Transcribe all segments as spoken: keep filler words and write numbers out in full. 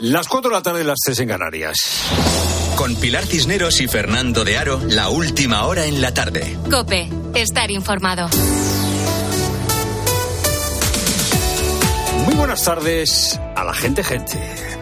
Las cuatro de la tarde, las tres en Canarias. Con Pilar Cisneros y Fernando de Aro, la última hora en la tarde. COPE, estar informado. Muy buenas tardes a la gente, gente.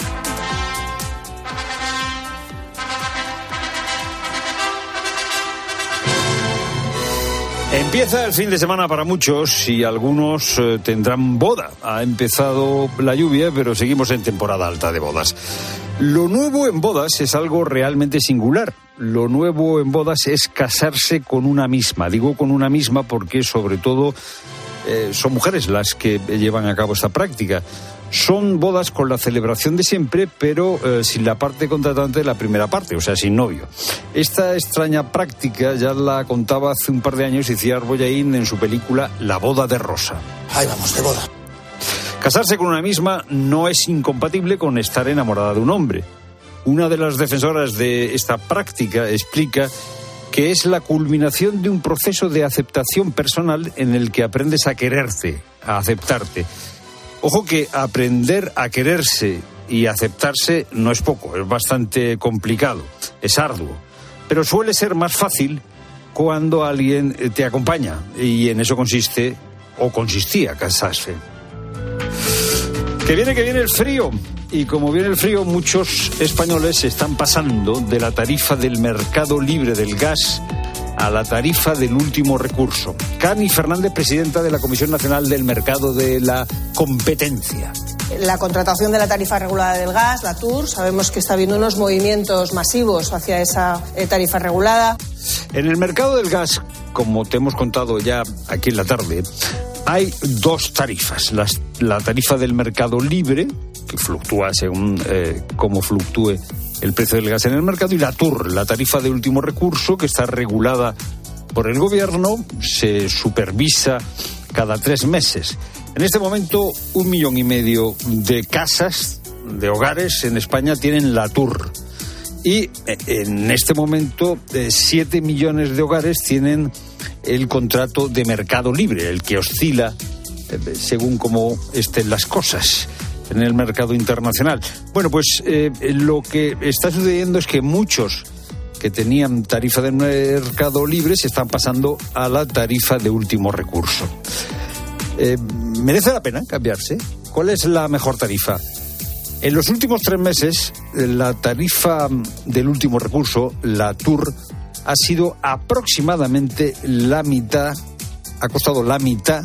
Empieza el fin de semana para muchos y algunos eh, tendrán boda. Ha empezado la lluvia, pero seguimos en temporada alta de bodas. Lo nuevo en bodas es algo realmente singular. Lo nuevo en bodas es casarse con una misma. Digo con una misma porque sobre todo eh, son mujeres las que llevan a cabo esta práctica. Son bodas con la celebración de siempre, pero eh, sin la parte contratante de la primera parte, o sea, sin novio. Esta extraña práctica ya la contaba hace un par de años Iciar Bollaín en su película La boda de Rosa. Ahí vamos, de boda. Casarse con una misma no es incompatible con estar enamorada de un hombre. Una de las defensoras de esta práctica explica que es la culminación de un proceso de aceptación personal en el que aprendes a quererte, a aceptarte. Ojo que aprender a quererse y aceptarse no es poco, es bastante complicado, es arduo, pero suele ser más fácil cuando alguien te acompaña y en eso consiste, o consistía, casarse. Que viene, que viene el frío, y como viene el frío, muchos españoles se están pasando de la tarifa del mercado libre del gas a la tarifa del último recurso. Cani Fernández, presidenta de la Comisión Nacional del Mercado de la Competencia. La contratación de la tarifa regulada del gas, la T U R, sabemos que está habiendo unos movimientos masivos hacia esa tarifa regulada. En el mercado del gas, como te hemos contado ya aquí en la tarde, hay dos tarifas. La, la tarifa del mercado libre, que fluctúa según eh, cómo fluctúe el precio del gas en el mercado, y la T U R, la tarifa de último recurso, que está regulada por el gobierno, se supervisa cada tres meses. En este momento, un millón y medio de casas, de hogares en España tienen la T U R. Y en este momento, siete millones de hogares tienen el contrato de mercado libre, el que oscila según cómo estén las cosas en el mercado internacional. Bueno, pues eh, lo que está sucediendo es que muchos que tenían tarifa de mercado libre se están pasando a la tarifa de último recurso. Eh, ¿Merece la pena cambiarse? ¿Cuál es la mejor tarifa? En los últimos tres meses, la tarifa del último recurso, la T U R, ha sido aproximadamente la mitad, ha costado la mitad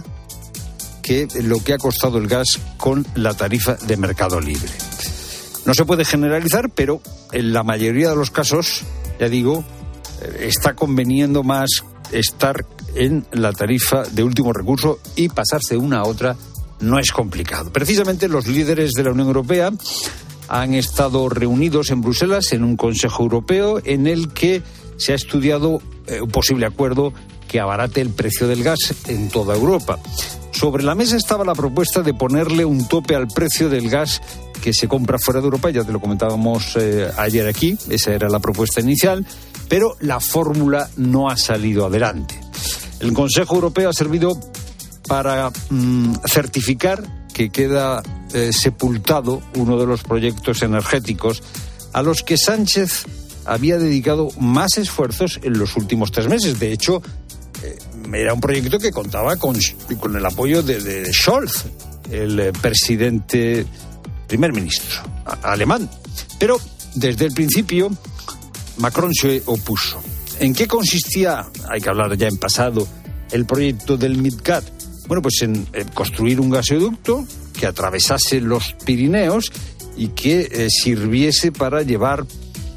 que lo que ha costado el gas con la tarifa de mercado libre. No se puede generalizar, pero en la mayoría de los casos, ya digo, está conveniendo más estar en la tarifa de último recurso y pasarse de una a otra no es complicado. Precisamente los líderes de la Unión Europea han estado reunidos en Bruselas en un Consejo Europeo en el que se ha estudiado eh, un posible acuerdo que abarate el precio del gas en toda Europa. Sobre la mesa estaba la propuesta de ponerle un tope al precio del gas que se compra fuera de Europa, ya te lo comentábamos eh, ayer aquí, esa era la propuesta inicial, pero la fórmula no ha salido adelante. El Consejo Europeo ha servido para mm, certificar que queda eh, sepultado uno de los proyectos energéticos a los que Sánchez había dedicado más esfuerzos en los últimos tres meses. De hecho, eh, era un proyecto que contaba con, con el apoyo de, de Scholz, el eh, presidente, primer ministro a, alemán. Pero desde el principio Macron se opuso. ¿En qué consistía, hay que hablar ya en pasado, el proyecto del MidCat? Bueno, pues en, en construir un gasoducto que atravesase los Pirineos y que eh, sirviese para llevar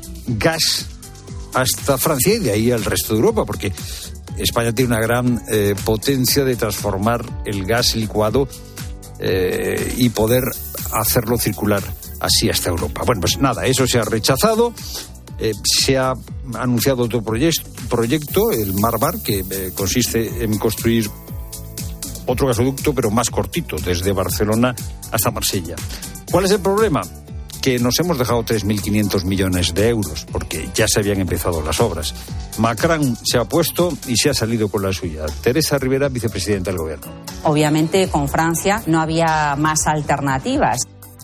gas hasta Francia y de ahí al resto de Europa, porque España tiene una gran eh, potencia de transformar el gas licuado eh, y poder hacerlo circular así hasta Europa. Bueno, pues nada, eso se ha rechazado. Eh, se ha anunciado otro proyecto, proyecto el Marbar, que eh, consiste en construir otro gasoducto, pero más cortito, desde Barcelona hasta Marsella. ¿Cuál es el problema? Que nos hemos dejado tres mil quinientos millones de euros, porque ya se habían empezado las obras. Macron se ha puesto y se ha salido con la suya. Teresa Rivera, vicepresidenta del Gobierno. Obviamente, con Francia no había más alternativas.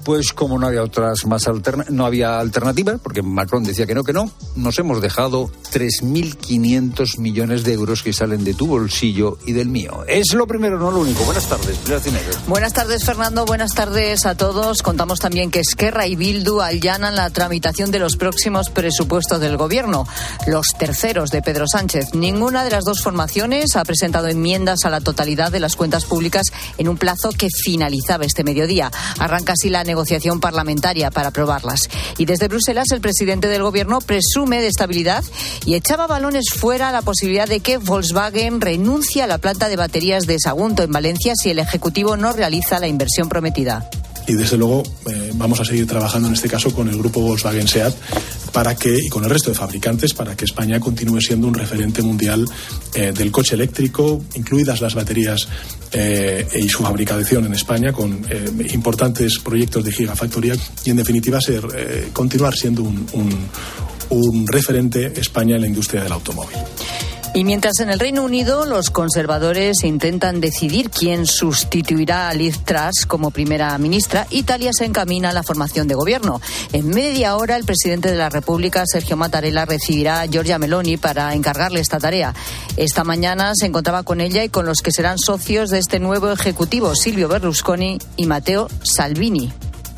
pues como no había otras más alterna- no había alternativas, porque Macron decía que no, que no, nos hemos dejado tres mil quinientos millones de euros que salen de tu bolsillo y del mío. Es lo primero, no lo único. Buenas tardes, Pilar Cisneros. Buenas tardes, Fernando. Buenas tardes a todos. Contamos también que Esquerra y Bildu allanan la tramitación de los próximos presupuestos del Gobierno, los terceros de Pedro Sánchez. Ninguna de las dos formaciones ha presentado enmiendas a la totalidad de las cuentas públicas en un plazo que finalizaba este mediodía. Arranca así la negociación parlamentaria para aprobarlas. Y desde Bruselas, el presidente del Gobierno presume de estabilidad y echaba balones fuera la posibilidad de que Volkswagen renuncie a la planta de baterías de Sagunto en Valencia si el Ejecutivo no realiza la inversión prometida. Y desde luego eh, vamos a seguir trabajando en este caso con el grupo Volkswagen SEAT para que, y con el resto de fabricantes, para que España continúe siendo un referente mundial eh, del coche eléctrico, incluidas las baterías eh, y su fabricación en España, con eh, importantes proyectos de gigafactoría y en definitiva ser eh, continuar siendo un, un, un referente España en la industria del automóvil. Y mientras en el Reino Unido los conservadores intentan decidir quién sustituirá a Liz Truss como primera ministra, Italia se encamina a la formación de gobierno. En media hora el presidente de la República, Sergio Mattarella, recibirá a Giorgia Meloni para encargarle esta tarea. Esta mañana se encontraba con ella y con los que serán socios de este nuevo ejecutivo, Silvio Berlusconi y Matteo Salvini.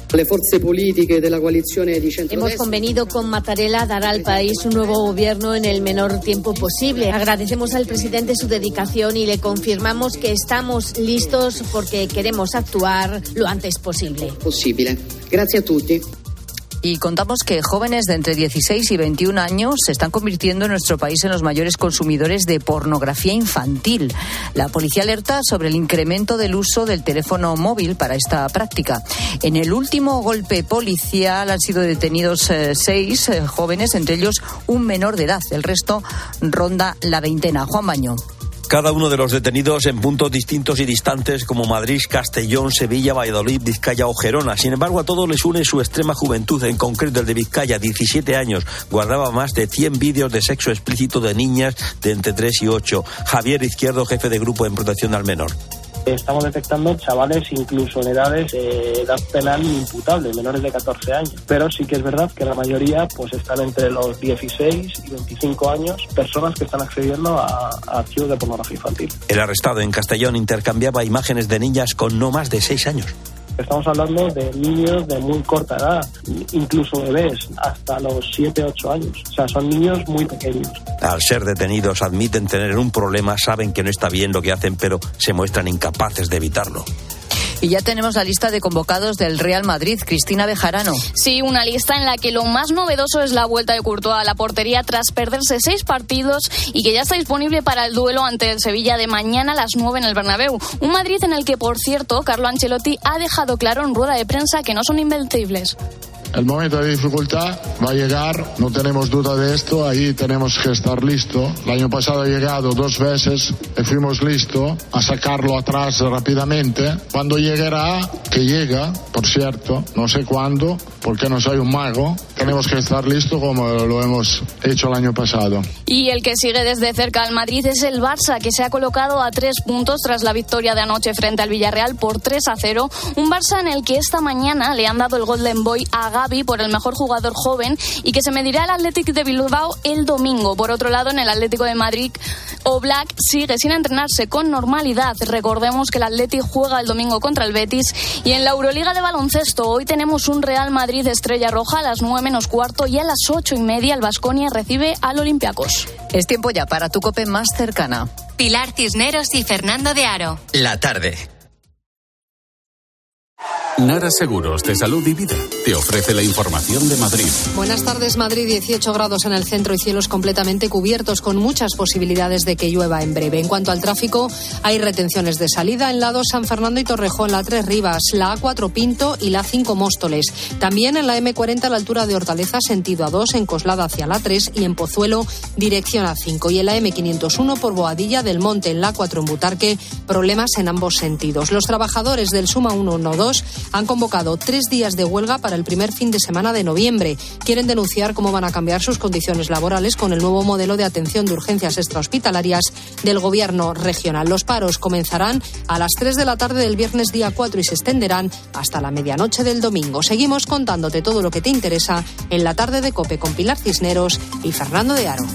Hemos convenido con Mattarella dar al país un nuevo gobierno en el menor tiempo posible. Agradecemos al presidente su dedicación y le confirmamos que estamos listos porque queremos actuar lo antes posible. Posible. Gracias a tutti. Y contamos que jóvenes de entre dieciséis y veintiún años se están convirtiendo en nuestro país en los mayores consumidores de pornografía infantil. La policía alerta sobre el incremento del uso del teléfono móvil para esta práctica. En el último golpe policial han sido detenidos eh, seis eh, jóvenes, entre ellos un menor de edad. El resto ronda la veintena. Juan Baño. Cada uno de los detenidos en puntos distintos y distantes como Madrid, Castellón, Sevilla, Valladolid, Vizcaya o Gerona. Sin embargo, a todos les une su extrema juventud. En concreto, el de Vizcaya, diecisiete años, guardaba más de cien vídeos de sexo explícito de niñas de entre tres y ocho. Javier Izquierdo, jefe de grupo en protección al menor. Estamos detectando chavales incluso en edades de edad penal imputable, menores de catorce años. Pero sí que es verdad que la mayoría pues están entre los dieciséis y veinticinco años, personas que están accediendo a, a archivos de pornografía infantil. El arrestado en Castellón intercambiaba imágenes de niñas con no más de seis años. Estamos hablando de niños de muy corta edad, incluso bebés, hasta los siete, ocho años. O sea, son niños muy pequeños. Al ser detenidos admiten tener un problema, saben que no está bien lo que hacen, pero se muestran incapaces de evitarlo. Y ya tenemos la lista de convocados del Real Madrid. Cristina Bejarano. Sí, una lista en la que lo más novedoso es la vuelta de Courtois a la portería tras perderse seis partidos y que ya está disponible para el duelo ante el Sevilla de mañana a las nueve en el Bernabéu. Un Madrid en el que, por cierto, Carlo Ancelotti ha dejado claro en rueda de prensa que no son invencibles. El momento de dificultad va a llegar, no tenemos duda de esto, ahí tenemos que estar listos. El año pasado ha llegado dos veces y fuimos listos a sacarlo atrás rápidamente. Cuando llegará, que llega, por cierto, no sé cuándo, porque no soy un mago, tenemos que estar listos como lo hemos hecho el año pasado. Y el que sigue desde cerca al Madrid es el Barça, que se ha colocado a tres puntos tras la victoria de anoche frente al Villarreal por tres a cero. Un Barça en el que esta mañana le han dado el Golden Boy a Gavi por el mejor jugador joven y que se medirá al Athletic de Bilbao el domingo. Por otro lado, en el Atlético de Madrid, Oblak sigue sin entrenarse con normalidad. Recordemos que el Athletic juega el domingo contra el Betis. Y en la Euroliga de baloncesto, hoy tenemos un Real Madrid Estrella Roja a las nueve menos cuarto y a las ocho y media el Baskonia recibe al Olympiacos. Es tiempo ya para tu COPE más cercana. Pilar Cisneros y Fernando de Aro. La tarde. Nara Seguros de Salud y Vida te ofrece la información de Madrid. Buenas tardes, Madrid, dieciocho grados en el centro y cielos completamente cubiertos con muchas posibilidades de que llueva en breve. En cuanto al tráfico, hay retenciones de salida en la dos San Fernando y Torrejón, la tres Rivas, la A cuatro Pinto y la cinco Móstoles. También en la eme cuarenta a la altura de Hortaleza, sentido A dos, en Coslada hacia la tres y en Pozuelo, dirección A cinco. Y en la eme quinientos uno por Boadilla del Monte, en la cuatro en Butarque, problemas en ambos sentidos. Los trabajadores del Suma uno uno dos han convocado tres días de huelga para el primer fin de semana de noviembre. Quieren denunciar cómo van a cambiar sus condiciones laborales con el nuevo modelo de atención de urgencias extrahospitalarias del Gobierno regional. Los paros comenzarán a las tres de la tarde del viernes día cuatro y se extenderán hasta la medianoche del domingo. Seguimos contándote todo lo que te interesa en la tarde de COPE con Pilar Cisneros y Fernando de Aro.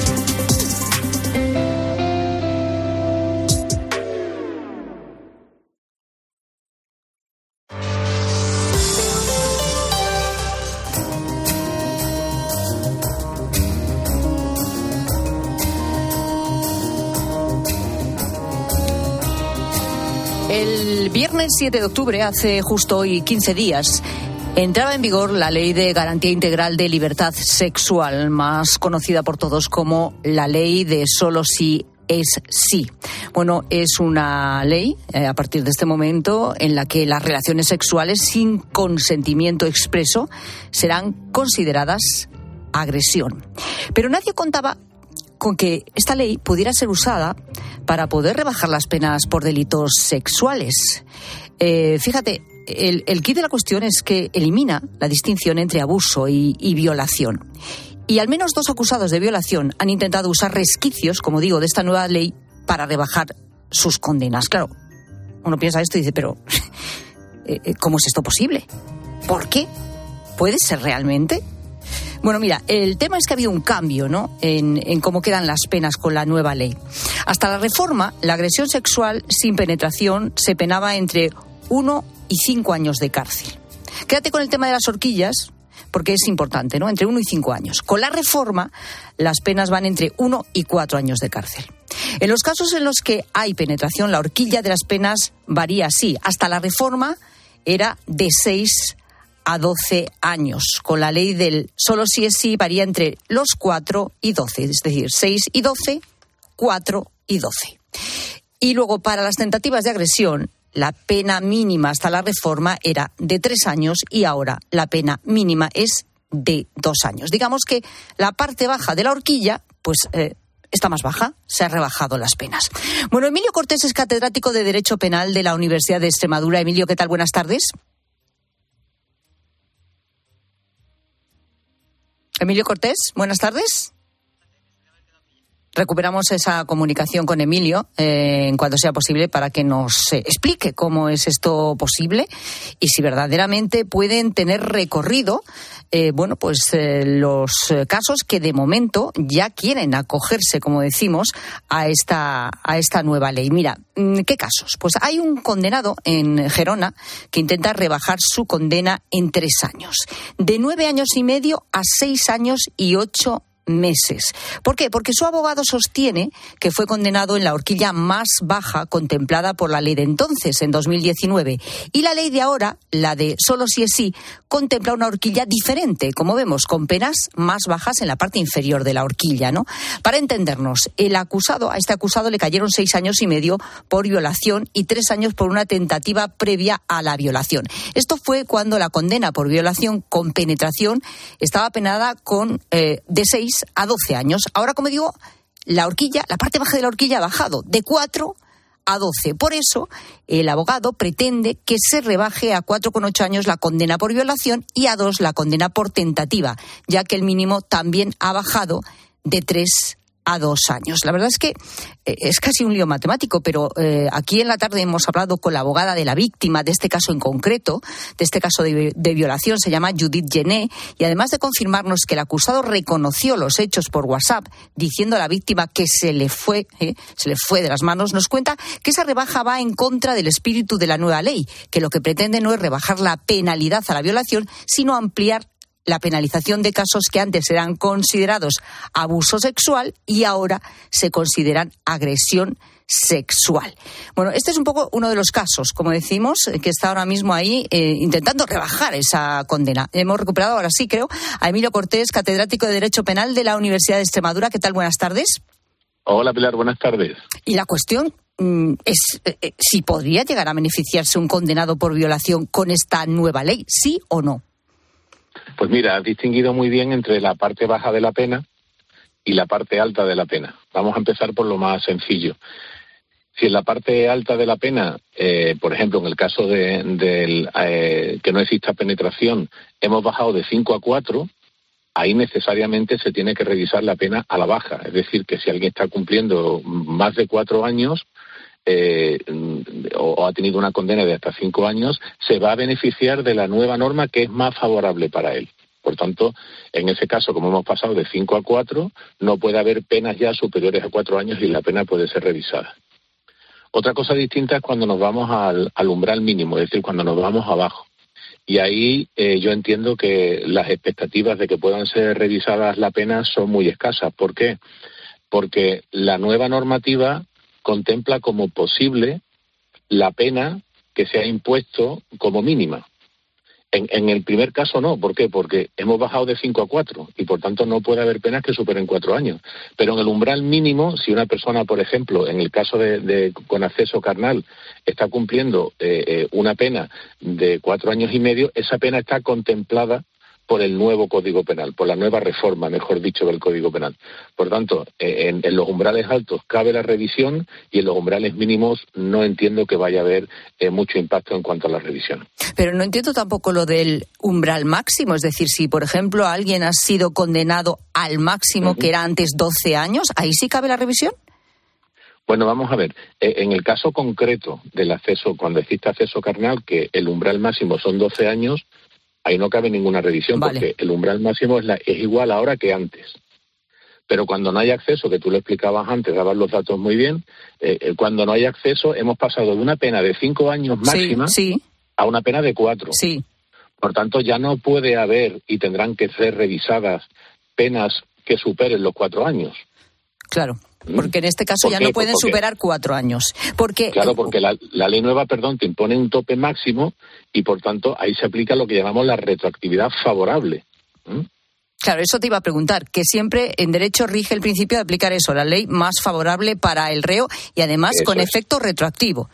El viernes siete de octubre, hace justo hoy quince días, entraba en vigor la Ley de Garantía Integral de Libertad Sexual, más conocida por todos como la Ley de Solo Si es Sí. Bueno, es una ley, eh, a partir de este momento, en la que las relaciones sexuales sin consentimiento expreso serán consideradas agresión. Pero nadie contaba con que esta ley pudiera ser usada para poder rebajar las penas por delitos sexuales. Eh, fíjate, el, el quid de la cuestión es que elimina la distinción entre abuso y, y violación. Y al menos dos acusados de violación han intentado usar resquicios, como digo, de esta nueva ley para rebajar sus condenas. Claro, uno piensa esto y dice, pero ¿cómo es esto posible? ¿Por qué? ¿Puede ser realmente? Bueno, mira, el tema es que ha habido un cambio, ¿no?, en, en cómo quedan las penas con la nueva ley. Hasta la reforma, la agresión sexual sin penetración se penaba entre uno y cinco años de cárcel. Quédate con el tema de las horquillas, porque es importante, ¿no?, entre uno y cinco años. Con la reforma, las penas van entre uno y cuatro años de cárcel. En los casos en los que hay penetración, la horquilla de las penas varía así. Hasta la reforma era de seis a doce años. Con la ley del solo sí es sí varía entre los cuatro y doce, es decir, seis y doce, cuatro y doce. Y luego, para las tentativas de agresión, la pena mínima hasta la reforma era de tres años y ahora la pena mínima es de dos años. Digamos que la parte baja de la horquilla, pues eh, está más baja, se han rebajado las penas. Bueno, Emilio Cortés es catedrático de Derecho Penal de la Universidad de Extremadura. Emilio, ¿qué tal? Buenas tardes. Emilio Cortés, buenas tardes. Recuperamos esa comunicación con Emilio eh, en cuanto sea posible para que nos eh, explique cómo es esto posible y si verdaderamente pueden tener recorrido eh, bueno, pues eh, los eh, casos que de momento ya quieren acogerse, como decimos, a esta a esta nueva ley. Mira, ¿qué casos? Pues hay un condenado en Gerona que intenta rebajar su condena en tres años, de nueve años y medio a seis años y ocho meses. ¿Por qué? Porque su abogado sostiene que fue condenado en la horquilla más baja contemplada por la ley de entonces, en dos mil diecinueve. Y la ley de ahora, la de solo sí es sí, contempla una horquilla diferente, como vemos, con penas más bajas en la parte inferior de la horquilla, ¿no? Para entendernos, el acusado, a este acusado le cayeron seis años y medio por violación y tres años por una tentativa previa a la violación. Esto fue cuando la condena por violación con penetración estaba penada con eh, de seis a doce años. Ahora, como digo, la horquilla, la parte baja de la horquilla ha bajado de cuatro a doce. Por eso, el abogado pretende que se rebaje a cuatro coma ocho años la condena por violación y a dos la condena por tentativa, ya que el mínimo también ha bajado de tres a dos años. La verdad es que eh, es casi un lío matemático, pero eh, aquí en la tarde hemos hablado con la abogada de la víctima de este caso en concreto, de este caso de, de violación, se llama Judith Gené, y además de confirmarnos que el acusado reconoció los hechos por WhatsApp, diciendo a la víctima que se le fue, eh, se le fue de las manos, nos cuenta que esa rebaja va en contra del espíritu de la nueva ley, que lo que pretende no es rebajar la penalidad a la violación, sino ampliar la penalización de casos que antes eran considerados abuso sexual y ahora se consideran agresión sexual. Bueno, este es un poco uno de los casos, como decimos, que está ahora mismo ahí eh, intentando rebajar esa condena. Hemos recuperado ahora sí, creo, a Emilio Cortés, catedrático de Derecho Penal de la Universidad de Extremadura. ¿Qué tal? Buenas tardes. Hola, Pilar, buenas tardes. Y la cuestión mm, es eh, si podría llegar a beneficiarse un condenado por violación con esta nueva ley, ¿sí o no? Pues mira, has distinguido muy bien entre la parte baja de la pena y la parte alta de la pena. Vamos a empezar por lo más sencillo. Si en la parte alta de la pena, eh, por ejemplo, en el caso de, de eh, que no exista penetración, hemos bajado de cinco a cuatro, ahí necesariamente se tiene que revisar la pena a la baja. Es decir, que si alguien está cumpliendo más de cuatro años eh, o, o ha tenido una condena de hasta cinco años, se va a beneficiar de la nueva norma que es más favorable para él. Por tanto, en ese caso, como hemos pasado de cinco a cuatro, no puede haber penas ya superiores a cuatro años y la pena puede ser revisada. Otra cosa distinta es cuando nos vamos al, al umbral mínimo, es decir, cuando nos vamos abajo. Y ahí eh, yo entiendo que las expectativas de que puedan ser revisadas la pena son muy escasas. ¿Por qué? Porque la nueva normativa contempla como posible la pena que se ha impuesto como mínima. En, en el primer caso no. ¿Por qué? Porque hemos bajado de cinco a cuatro y por tanto no puede haber penas que superen cuatro años. Pero en el umbral mínimo, si una persona, por ejemplo, en el caso de, de con acceso carnal, está cumpliendo eh, eh, una pena de cuatro años y medio, esa pena está contemplada por el nuevo Código Penal, por la nueva reforma, mejor dicho, del Código Penal. Por tanto, eh, en, en los umbrales altos cabe la revisión y en los umbrales mínimos no entiendo que vaya a haber eh, mucho impacto en cuanto a la revisión. Pero no entiendo tampoco lo del umbral máximo, es decir, si, por ejemplo, alguien ha sido condenado al máximo, uh-huh, que era antes doce años, ¿ahí sí cabe la revisión? Bueno, vamos a ver. Eh, en el caso concreto del acceso, cuando existe acceso carnal, que el umbral máximo son doce años, ahí no cabe ninguna revisión, vale, porque el umbral máximo es, la, es igual ahora que antes. Pero cuando no hay acceso, que tú lo explicabas antes, dabas los datos muy bien, eh, cuando no hay acceso hemos pasado de una pena de cinco años máxima, sí, sí, a una pena de cuatro. Sí. Por tanto, ya no puede haber y tendrán que ser revisadas penas que superen los cuatro años. Claro. Porque en este caso ya no pueden porque, superar cuatro años. Porque, claro, porque la, la ley nueva, perdón, te impone un tope máximo y, por tanto, ahí se aplica lo que llamamos la retroactividad favorable. ¿Mm? Claro, eso te iba a preguntar, que siempre en derecho rige el principio de aplicar eso, la ley más favorable para el reo y además eso con es. efecto retroactivo.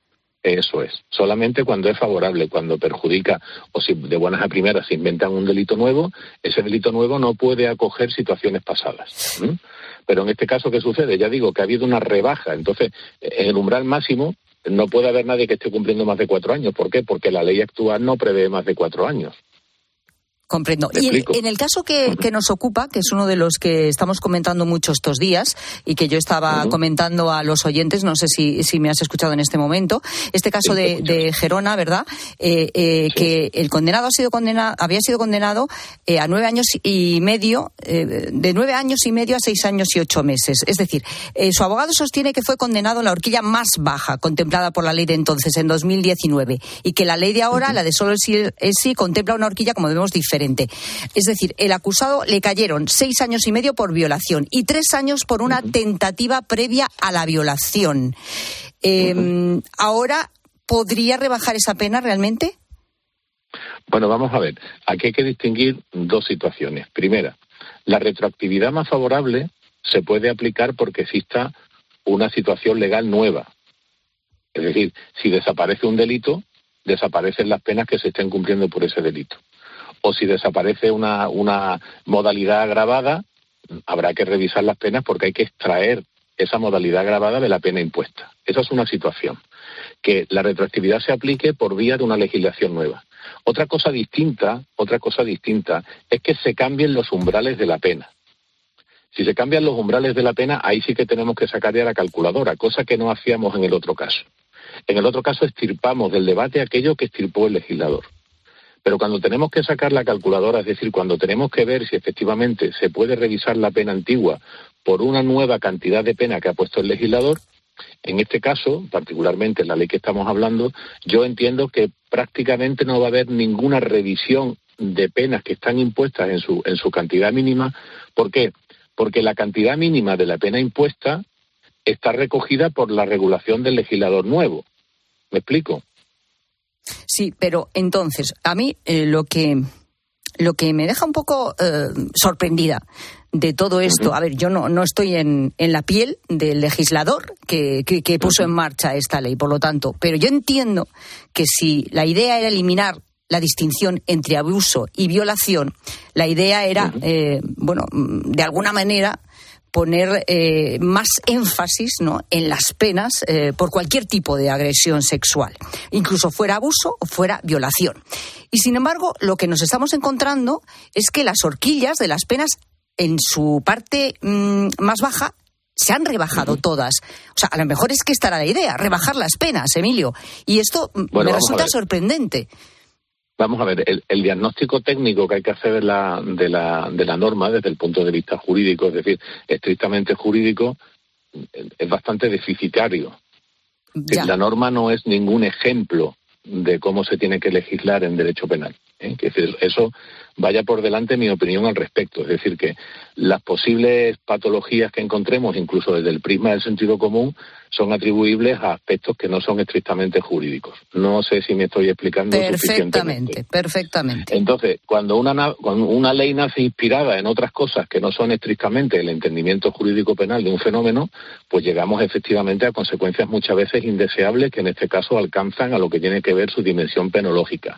Eso es. Solamente cuando es favorable, cuando perjudica o si de buenas a primeras se inventan un delito nuevo, ese delito nuevo no puede acoger situaciones pasadas. ¿Mm? Pero en este caso, ¿qué sucede? Ya digo que ha habido una rebaja. Entonces, en el umbral máximo no puede haber nadie que esté cumpliendo más de cuatro años. ¿Por qué? Porque la ley actual no prevé más de cuatro años. Comprendo. Y en, en el caso que, que nos ocupa, que es uno de los que estamos comentando mucho estos días y que yo estaba uh-huh. comentando a los oyentes, no sé si, si me has escuchado en este momento, este caso sí, de, de Gerona, ¿verdad? Eh, eh, sí. Que el condenado ha sido condenado, había sido condenado eh, a nueve años y medio, eh, de nueve años y medio a seis años y ocho meses. Es decir, eh, su abogado sostiene que fue condenado en la horquilla más baja contemplada por la ley de entonces, en dos mil diecinueve, y que la ley de ahora, uh-huh. la de solo el sí, el sí, contempla una horquilla, como vemos, diferente. Es decir, el acusado le cayeron seis años y medio por violación y tres años por una uh-huh. tentativa previa a la violación. Eh, uh-huh. ¿Ahora podría rebajar esa pena realmente? Bueno, vamos a ver. Aquí hay que distinguir dos situaciones. Primera, la retroactividad más favorable se puede aplicar porque exista una situación legal nueva. Es decir, si desaparece un delito, desaparecen las penas que se estén cumpliendo por ese delito. O si desaparece una, una modalidad agravada, habrá que revisar las penas porque hay que extraer esa modalidad agravada de la pena impuesta. Esa es una situación. Que la retroactividad se aplique por vía de una legislación nueva. Otra cosa distinta, otra cosa distinta es que se cambien los umbrales de la pena. Si se cambian los umbrales de la pena, ahí sí que tenemos que sacar ya la calculadora, cosa que no hacíamos en el otro caso. En el otro caso extirpamos del debate aquello que extirpó el legislador. Pero cuando tenemos que sacar la calculadora, es decir, cuando tenemos que ver si efectivamente se puede revisar la pena antigua por una nueva cantidad de pena que ha puesto el legislador, en este caso, particularmente en la ley que estamos hablando, yo entiendo que prácticamente no va a haber ninguna revisión de penas que están impuestas en su, en su cantidad mínima. ¿Por qué? Porque la cantidad mínima de la pena impuesta está recogida por la regulación del legislador nuevo. ¿Me explico? Sí, pero entonces, a mí eh, lo que lo que me deja un poco eh, sorprendida de todo esto, a ver, yo no, no estoy en, en la piel del legislador que, que, que puso en marcha esta ley, por lo tanto, pero yo entiendo que si la idea era eliminar la distinción entre abuso y violación, la idea era, eh, bueno, de alguna manera, poner eh, más énfasis, ¿no?, en las penas eh, por cualquier tipo de agresión sexual, incluso fuera abuso o fuera violación. Y sin embargo, lo que nos estamos encontrando es que las horquillas de las penas en su parte mmm, más baja se han rebajado todas. O sea, a lo mejor es que esta era la idea, rebajar las penas, Emilio. Y esto bueno, me resulta sorprendente. Vamos a ver, el, el diagnóstico técnico que hay que hacer de la, de, la, de la norma desde el punto de vista jurídico, es decir, estrictamente jurídico, es bastante deficitario. Ya. La norma no es ningún ejemplo de cómo se tiene que legislar en derecho penal. ¿eh? Que eso vaya por delante mi opinión al respecto. Es decir, que las posibles patologías que encontremos, incluso desde el prisma del sentido común, son atribuibles a aspectos que no son estrictamente jurídicos. No sé si me estoy explicando suficientemente. Perfectamente, perfectamente. Entonces, cuando una, cuando una ley nace inspirada en otras cosas que no son estrictamente el entendimiento jurídico penal de un fenómeno, pues llegamos efectivamente a consecuencias muchas veces indeseables que en este caso alcanzan a lo que tiene que ver su dimensión penológica.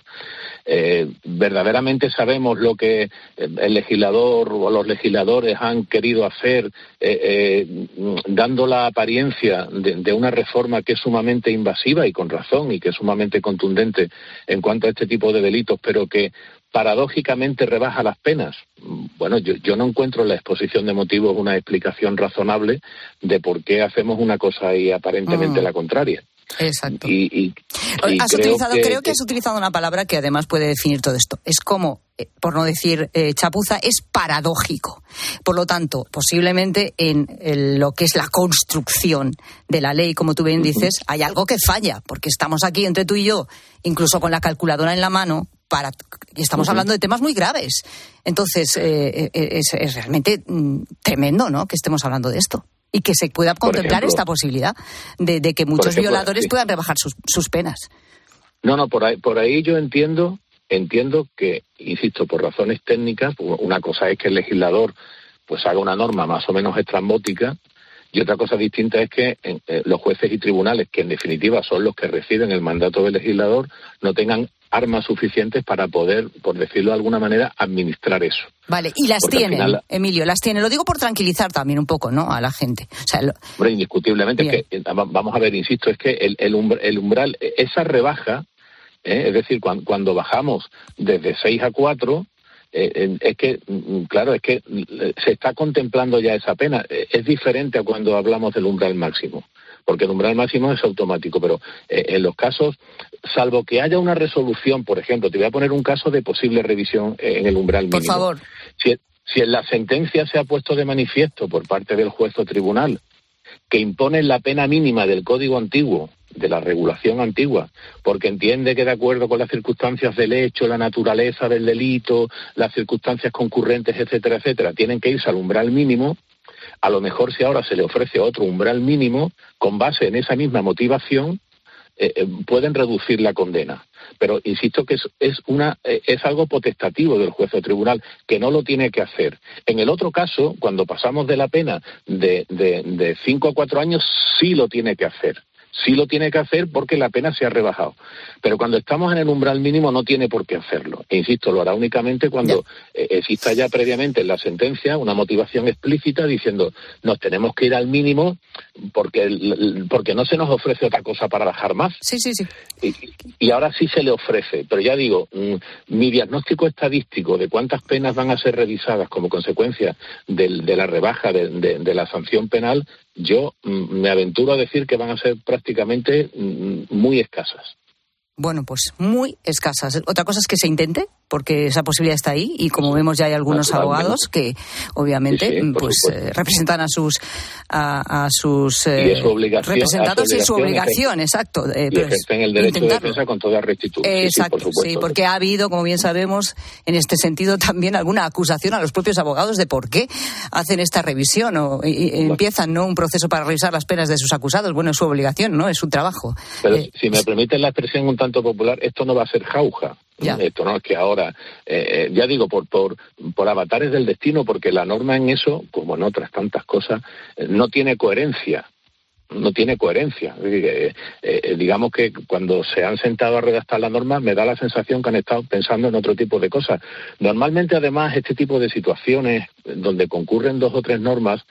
Eh, verdaderamente sabemos lo que el legislador o los legisladores han querido hacer eh, eh, dando la apariencia de, de una reforma que es sumamente invasiva y con razón y que es sumamente contundente en cuanto a este tipo de delitos, pero que paradójicamente rebaja las penas. Bueno, yo, yo no encuentro en la exposición de motivos una explicación razonable de por qué hacemos una cosa y aparentemente mm. la contraria. Exacto. Y, y, y has creo, utilizado, que, creo que has utilizado una palabra que además puede definir todo esto. Es como, eh, por no decir eh, chapuza, es paradójico. Por lo tanto, posiblemente en el, lo que es la construcción de la ley, como tú bien dices, hay algo que falla, porque estamos aquí entre tú y yo, incluso con la calculadora en la mano, para y estamos uh-huh. hablando de temas muy graves. Entonces, eh, es, es realmente mm, tremendo, ¿no?, que estemos hablando de esto. Y que se pueda contemplar ejemplo, esta posibilidad de, de que muchos ejemplo, violadores sí. puedan rebajar sus, sus penas. No, no, por ahí, por ahí yo entiendo, entiendo que, insisto, por razones técnicas, una cosa es que el legislador pues haga una norma más o menos estrambótica, y otra cosa distinta es que eh, los jueces y tribunales, que en definitiva son los que reciben el mandato del legislador, no tengan armas suficientes para poder, por decirlo de alguna manera, administrar eso. Vale, y las Porque tienen, final, Emilio, las tienen. Lo digo por tranquilizar también un poco, ¿no?, a la gente. O sea, lo... Hombre, indiscutiblemente, es que, vamos a ver, insisto, es que el, el, umbral, el umbral, esa rebaja, eh, es decir, cuando, cuando bajamos desde seis a cuatro, eh, es que, claro, es que se está contemplando ya esa pena. Es diferente a cuando hablamos del umbral máximo, porque el umbral máximo es automático, pero eh, en los casos, salvo que haya una resolución, por ejemplo, te voy a poner un caso de posible revisión eh, en el umbral mínimo. Por favor. Si, si en la sentencia se ha puesto de manifiesto por parte del juez o tribunal que impone la pena mínima del Código Antiguo, de la regulación antigua, porque entiende que de acuerdo con las circunstancias del hecho, la naturaleza del delito, las circunstancias concurrentes, etcétera, etcétera, tienen que irse al umbral mínimo, a lo mejor si ahora se le ofrece otro umbral mínimo, con base en esa misma motivación, eh, eh, pueden reducir la condena. Pero insisto que es, es, una, eh, es algo potestativo del juez o tribunal, que no lo tiene que hacer. En el otro caso, cuando pasamos de la pena de, de, de cinco a cuatro años, sí lo tiene que hacer. Sí lo tiene que hacer porque la pena se ha rebajado. Pero cuando estamos en el umbral mínimo no tiene por qué hacerlo. E insisto, lo hará únicamente cuando eh, exista ya previamente en la sentencia una motivación explícita diciendo nos tenemos que ir al mínimo porque, porque no se nos ofrece otra cosa para bajar más. Sí, sí, sí. Y, y ahora sí se le ofrece. Pero ya digo, mmm, mi diagnóstico estadístico de cuántas penas van a ser revisadas como consecuencia de, de la rebaja de, de, de la sanción penal, yo mmm, me aventuro a decir que van a ser prácticamente mmm, muy escasas. Bueno, pues muy escasas. Otra cosa es que se intente, porque esa posibilidad está ahí, y como vemos ya hay algunos abogados que obviamente sí, sí, pues eh, representan a sus a, a sus eh, representados y su obligación, exacto. Eh, y ejercen el derecho intentarlo. de defensa con toda rectitud. Exacto, sí, sí, por sí, porque ha habido, como bien sabemos, en este sentido también alguna acusación a los propios abogados de por qué hacen esta revisión o y, y bueno. empiezan no un proceso para revisar las penas de sus acusados. Bueno, es su obligación, ¿no? Es su trabajo. Pero eh, si me permiten la expresión un tanto popular, esto no va a ser jauja. Ya. Esto no es que ahora, eh, ya digo, por, por, por avatares del destino, porque la norma en eso, como en otras tantas cosas, eh, no tiene coherencia. No tiene coherencia. Eh, eh, digamos que cuando se han sentado a redactar la norma, me da la sensación que han estado pensando en otro tipo de cosas. Normalmente, además, este tipo de situaciones donde concurren dos o tres normas,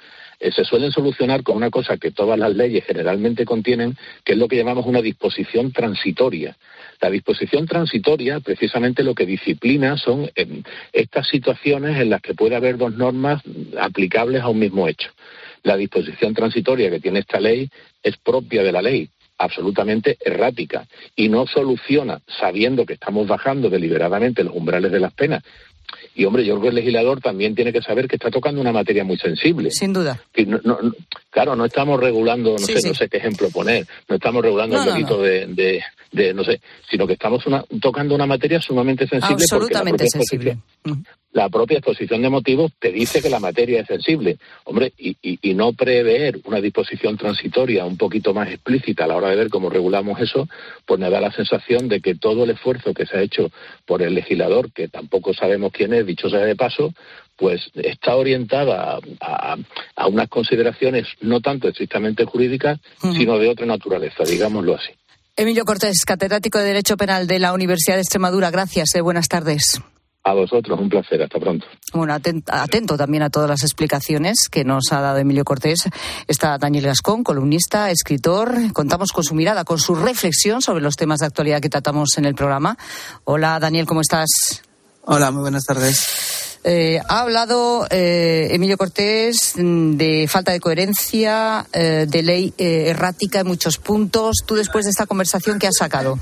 eh, se suelen solucionar con una cosa que todas las leyes generalmente contienen, que es lo que llamamos una disposición transitoria. La disposición transitoria, precisamente lo que disciplina son eh, estas situaciones en las que puede haber dos normas aplicables a un mismo hecho. La disposición transitoria que tiene esta ley es propia de la ley, absolutamente errática, y no soluciona, sabiendo que estamos bajando deliberadamente los umbrales de las penas. Y, hombre, yo creo que el legislador también tiene que saber que está tocando una materia muy sensible. Sin duda. No, no, no, claro, no estamos regulando, no sí, sé sí. no sé qué ejemplo poner, no estamos regulando no, el delito no, no. De, de, de, no sé, sino que estamos una, tocando una materia sumamente sensible. Absolutamente porque la propia sensible. Uh-huh. La propia exposición de motivos te dice que la materia es sensible. Hombre, y, y, y no prever una disposición transitoria un poquito más explícita a la hora de ver cómo regulamos eso, pues me da la sensación de que todo el esfuerzo que se ha hecho por el legislador, que tampoco sabemos quién es, dicho sea de paso, pues está orientada a, a, a unas consideraciones no tanto estrictamente jurídicas, uh-huh. sino de otra naturaleza, digámoslo así. Emilio Cortés, catedrático de Derecho Penal de la Universidad de Extremadura. Gracias, eh, buenas tardes. A vosotros, un placer, hasta pronto. Bueno, atento, atento también a todas las explicaciones que nos ha dado Emilio Cortés. Está Daniel Gascón, columnista, escritor. Contamos con su mirada, con su reflexión sobre los temas de actualidad que tratamos en el programa. Hola, Daniel, ¿cómo estás? Hola, muy buenas tardes. Eh, ha hablado eh, Emilio Cortés de falta de coherencia, eh, de ley eh, errática en muchos puntos. Tú, después de esta conversación, ¿qué has sacado?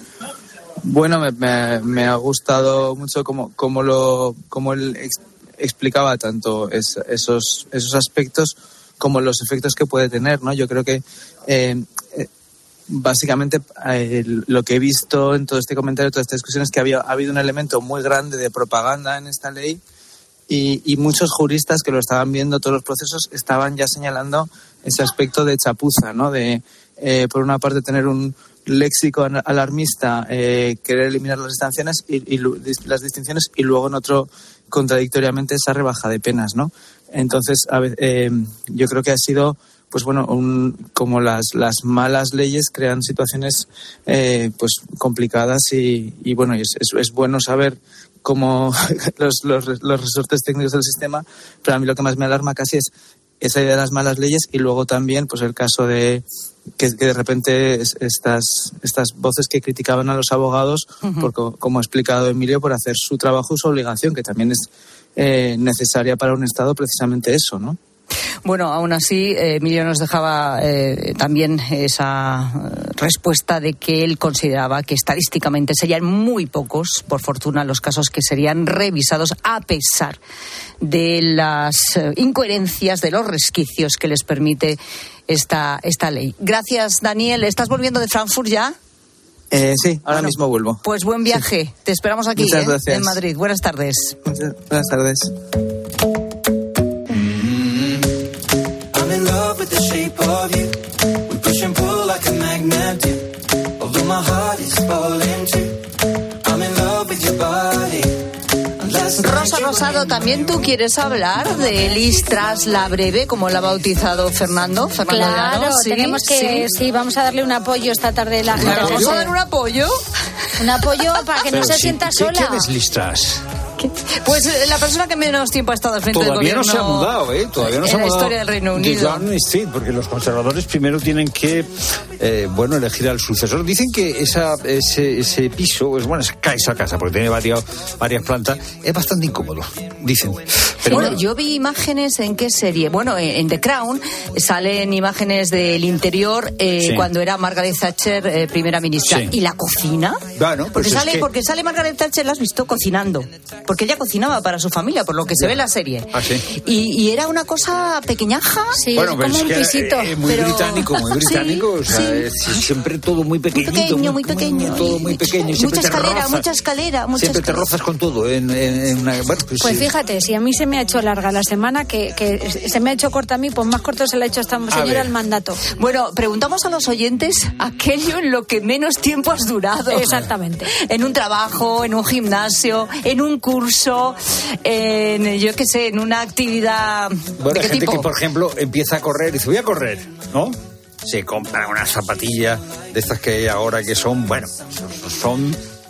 Bueno, me, me, me ha gustado mucho cómo, cómo, lo, cómo él ex, explicaba tanto es, esos, esos aspectos como los efectos que puede tener, ¿no? Yo creo que eh, eh, básicamente eh, lo que he visto en todo este comentario, toda esta discusión, es que había, ha habido un elemento muy grande de propaganda en esta ley y, y muchos juristas que lo estaban viendo, todos los procesos, estaban ya señalando ese aspecto de chapuza, ¿no? De, eh, por una parte, tener un léxico alarmista, eh, querer eliminar las distinciones y, y las distinciones y luego en otro contradictoriamente esa rebaja de penas, ¿no? Entonces, a ver, eh, yo creo que ha sido, pues bueno, un, como las las malas leyes crean situaciones eh, pues complicadas y, y bueno, es, es, es bueno saber cómo los, los, los resortes técnicos del sistema, pero a mí lo que más me alarma casi es esa idea de las malas leyes y luego también pues el caso de que, que de repente es, estas estas voces que criticaban a los abogados, uh-huh. por, como ha explicado Emilio, por hacer su trabajo y su obligación, que también es eh, necesaria para un Estado precisamente eso, ¿no? Bueno, aún así, eh, Emilio nos dejaba eh, también esa respuesta de que él consideraba que estadísticamente serían muy pocos, por fortuna, los casos que serían revisados a pesar de las eh, incoherencias, de los resquicios que les permite esta, esta ley. Gracias, Daniel. ¿Estás volviendo de Frankfurt ya? Eh, sí, ahora bueno, mismo vuelvo. Pues buen viaje. Sí. Te esperamos aquí, Muchas ¿eh? gracias. En Madrid. Buenas tardes. Muchas, buenas tardes. Rosa Rosado, ¿también tú quieres hablar de Liz Truss la breve, como la ha bautizado Fernando? Fernando claro, Llano, ¿sí? tenemos que, sí. sí, vamos a darle un apoyo esta tarde. La gente. ¿Vamos a dar un apoyo? Un apoyo para que Pero no se sí, sienta ¿qué, sola. ¿Quién es Liz Truss? Pues la persona que menos tiempo ha estado al frente Todavía del gobierno. Todavía no se ha mudado, ¿eh? Todavía no se ha mudado. En la historia del Reino Unido. De Downing Street, porque los conservadores primero tienen que, eh, bueno, elegir al sucesor. Dicen que esa, ese, ese piso, es bueno, esa casa, porque tiene varias, varias plantas, es bastante incómodo, dicen. Pero bueno, bueno, yo vi imágenes en qué serie. Bueno, en The Crown salen imágenes del interior eh, sí. cuando era Margaret Thatcher eh, primera ministra. Sí. ¿Y la cocina? Bueno, porque, pues sale, es que... porque sale Margaret Thatcher, la has visto cocinando. Porque ella cocinaba para su familia, por lo que se ve en la serie. ¿Ah, sí? Y, y era una cosa pequeñaja. Sí, bueno, como es un que pisito. Es muy pero... británico, muy británico. Sí, o sea, sí. es siempre todo muy pequeñito. Muy pequeño, muy, muy pequeño. Muy, todo muy pequeño. Y mucha te escalera, rozas. mucha escalera. Mucha Siempre escalera. te rozas con todo. En, en, en una... bueno, pues Pues sí. fíjate, si a mí se me ha hecho larga la semana, que, que se me ha hecho corta a mí, pues más corto se le ha hecho a esta señora el mandato. Bueno, preguntamos a los oyentes aquello en lo que menos tiempo has durado. Exactamente. En un trabajo, en un gimnasio, en un curso, en, yo qué sé, en una actividad. Bueno, ¿de hay qué gente tipo? que, por ejemplo, empieza a correr y dice, voy a correr, ¿no? Se compra unas zapatillas de estas que hay ahora que son, bueno, son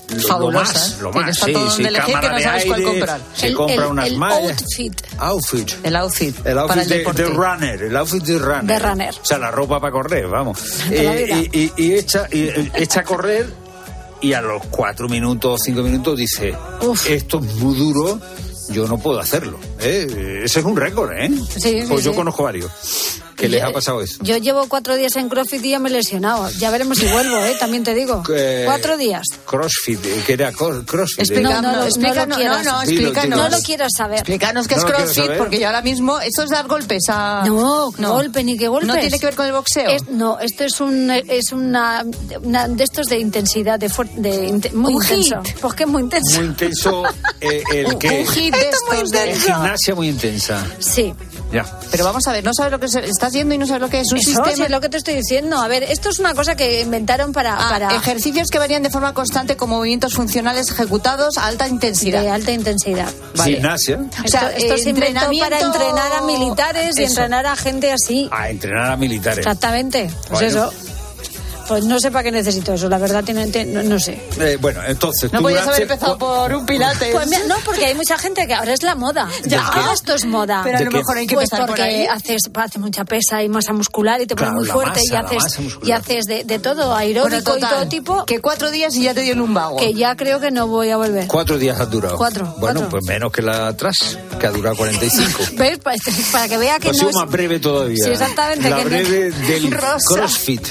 Fabulosas. Lo más, lo más. Está sí, todo sí, donde elegir que no sabes aire, cuál comprar. Se El, compra el, unas el mallas. outfit. Outfit. El outfit. El outfit para el de, deporte. de runner. El outfit de runner. De runner. O sea, la ropa para correr, vamos. De la Eh, vida. y, y, y echa, y, echa a correr y a los cuatro minutos, cinco minutos dice, Uf. esto es muy duro, yo no puedo hacerlo. ¿eh? Ese es un récord, ¿eh? Sí, sí, pues yo sí. conozco varios que les Yo- ha pasado eso. Yo llevo cuatro días en CrossFit y ya me he lesionado. Ya veremos si vuelvo, ¿eh? También te digo. Eh, Cuatro días. CrossFit, eh, que era cor- CrossFit. ¿eh? Explícanos, No, no, no explícanos, lo no, quieras. no, Dilo, explícanos. No lo quiero saber. Explícanos qué No es lo quiero CrossFit, saber. porque yo ahora mismo, esto es dar golpes a... No, golpe ni que golpes. ¿No tiene que ver con el boxeo? Es- no, esto es un es una, una de estos de intensidad, de, fuer- de inte- muy Un intenso. hit. Pues que es muy intenso. Muy intenso, eh, el que... Un hit de Esto es muy estos de... En intenso. gimnasia muy intensa. Sí. Ya. Pero vamos a ver, no sabes lo que es, estás yendo y no sabes lo que es un Eso sistema... sí es lo que te estoy diciendo. A ver, esto es una cosa que inventaron para, Ah, para ejercicios que varían de forma constante con movimientos funcionales ejecutados a alta intensidad. de alta intensidad. Vale. Gimnasia. O sea, esto, eh, se inventó para entrenamiento- entrenar a militares y Eso. entrenar a gente así. A entrenar a militares. Exactamente. Pues Bueno. eso. Pues no sé para qué necesito eso, la verdad, tiene, tiene- no, no sé. Eh, bueno, entonces No tú podías duraste- haber empezado por un pilates. Pues mira, no, porque hay mucha gente que ahora es la moda. Ya. Todo esto es moda. Pero a ¿De lo qué? mejor hay que Pues empezar por ahí. porque haces, haces mucha pesa y masa muscular y te pones Claro, muy la fuerte masa, y la haces masa muscular. y haces de, de todo, aeróbico Bueno, total, y todo tipo, que cuatro días y ya te dio el lumbago. que ya creo que no voy a volver. Cuatro días has durado. Cuatro, Bueno, cuatro. pues menos que la atrás, que ha durado cuarenta y cinco. ¿Ves? Para, para que vea que Ha no sido es... más breve todavía. Sí, exactamente, La que no- breve del Rosa. CrossFit.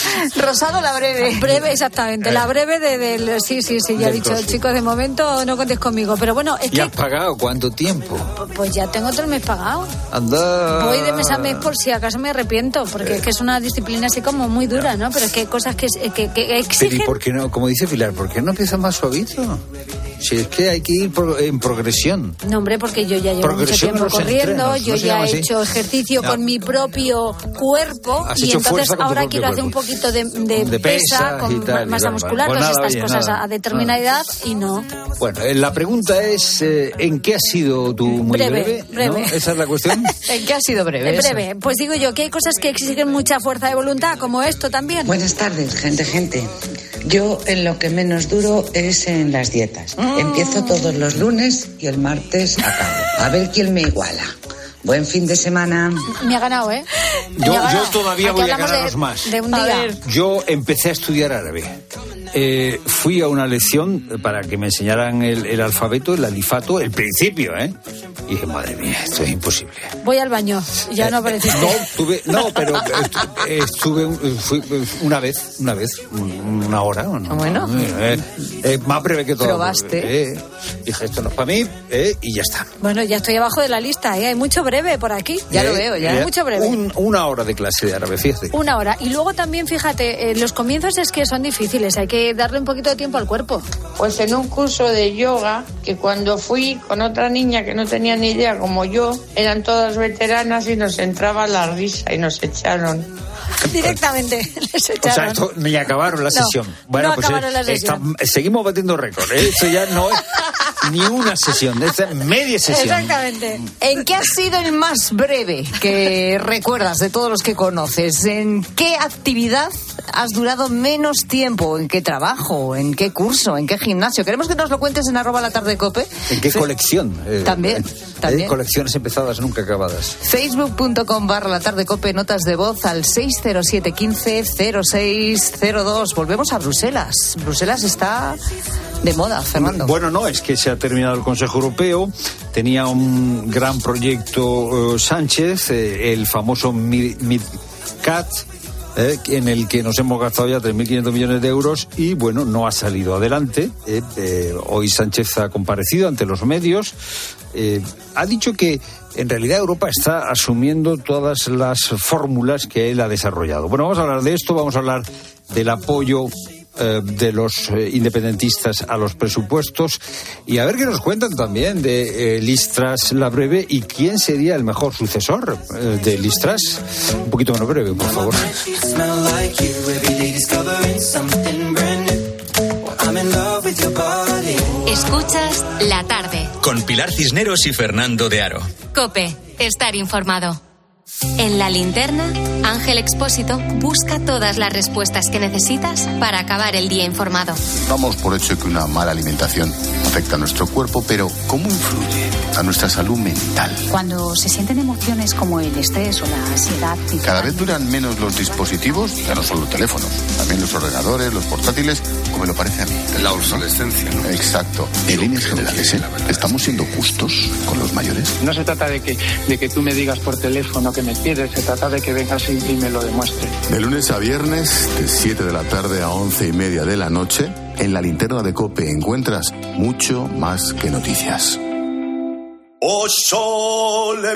Rosado la breve. Breve, exactamente, la breve de, del... Sí, sí, sí, ya he Del dicho, CrossFit. chicos, de momento no contéis conmigo. Pero bueno, es ¿Y que has pagado cuánto tiempo? pues ya tengo otro mes pagado. Anda. Voy de mes a mes por si acaso me arrepiento, porque es que es una disciplina así como muy dura, ¿no? Pero es que hay cosas que, que, que Pero ¿y exigen... por qué no? Como dice Pilar, ¿por qué no empiezas más suavito? Si es que hay que ir pro- en progresión. No, hombre, porque yo ya llevo mucho Progresión tiempo en los corriendo, entrenos, yo ¿no se ya llama he así? hecho ejercicio No. con mi propio cuerpo Has y hecho entonces fuerza con tu ahora propio quiero hacer un cuerpo. poquito de, de De pesa, pesas con y tal, y masa tal. muscular, Pues todas nada, estas oye, cosas nada. a determinada Ah. edad y no. Bueno, eh, la pregunta es, eh, ¿en qué ha sido tu muy Breve, breve? breve. ¿no? ¿Esa es la cuestión? ¿En qué ha sido breve? En eso? breve, pues digo yo que hay cosas que exigen mucha fuerza de voluntad, como esto también. Buenas tardes, gente, gente. Yo en lo que menos duro es en las dietas. Empiezo todos los lunes y el martes acabo. A ver quién me iguala. Buen fin de semana. Me ha ganado, ¿eh? Me Yo, ha ganado. yo todavía Aquí voy a hablamos ganaros de, más. de un A día. ver. Yo empecé a estudiar árabe. Eh, fui a una lección para que me enseñaran el, el alfabeto, el alifato, el principio, ¿eh? Y dije, madre mía, esto es imposible. Voy al baño y ya no apareciste. No, tuve, no, pero estu- estuve un- fui una vez, una vez, un- una hora. ¿no? Bueno. Eh, eh, más breve que todo. Probaste. Eh, dije, esto no es para mí, eh, y ya está. Bueno, ya estoy abajo de la lista, ¿eh? Hay mucho breve por aquí. Ya lo Eh, veo, ya. Hay mucho breve. un- una hora de clase de árabe, fíjate. Una hora. Y luego también, fíjate, eh, los comienzos es que son difíciles, hay que darle un poquito de tiempo al cuerpo. Pues en un curso de yoga, que cuando fui con otra niña que no tenía ni idea como yo, eran todas veteranas y nos entraba la risa y nos echaron. Directamente les O sea, echaron. esto ni acabaron la No, sesión. no pues acabaron eh, la sesión. está- seguimos batiendo récord. ¿eh? Esto ya no es ni una sesión, esta es media sesión. Exactamente. ¿En qué ha sido el más breve que recuerdas de todos los que conoces? ¿En qué actividad has durado menos tiempo? ¿En qué trabajo? ¿En qué curso? ¿En qué gimnasio? Queremos que nos lo cuentes en arroba la tarde cope. ¿En qué colección? Eh, También, eh, también. colecciones empezadas nunca acabadas. Facebook.com barra la tarde cope, notas de voz al seis cero siete uno cinco cero seis cero dos. Volvemos a Bruselas. Bruselas está de moda, Fernando. Bueno, no, es que se ha terminado el Consejo Europeo. Tenía un gran proyecto eh, Sánchez, eh, el famoso MidCat, eh, en el que nos hemos gastado ya tres mil quinientos millones de euros y, bueno, no ha salido adelante. Eh, eh, hoy Sánchez ha comparecido ante los medios. Eh, ha dicho que en realidad Europa está asumiendo todas las fórmulas que él ha desarrollado. Bueno, vamos a hablar de esto, vamos a hablar del apoyo eh, de los eh, independentistas a los presupuestos y a ver qué nos cuentan también de eh, Liz Truss la breve y quién sería el mejor sucesor eh, de Liz Truss. Un poquito menos breve, por favor. Escuchas La Tarde. Con Pilar Cisneros y Fernando de Aro. Cope, estar informado. En La Linterna, Ángel Expósito busca todas las respuestas que necesitas para acabar el día informado. Damos por hecho que una mala alimentación afecta a nuestro cuerpo, pero ¿cómo influye a nuestra salud mental? Cuando se sienten emociones como el estrés o la ansiedad. Cada vez duran menos los dispositivos, ya no solo los teléfonos, también los ordenadores, los portátiles, como me lo parece a mí. La obsolescencia, ¿no? Exacto. En líneas generales, ¿eh? ¿Estamos siendo justos con los mayores? No se trata de que, de que tú me digas por teléfono que me quieres, se trata de que vengas y, y me lo demuestres. De lunes a viernes, de siete de la tarde a once y media de la noche, en La Linterna de COPE encuentras mucho más que noticias. ¡Oh, sole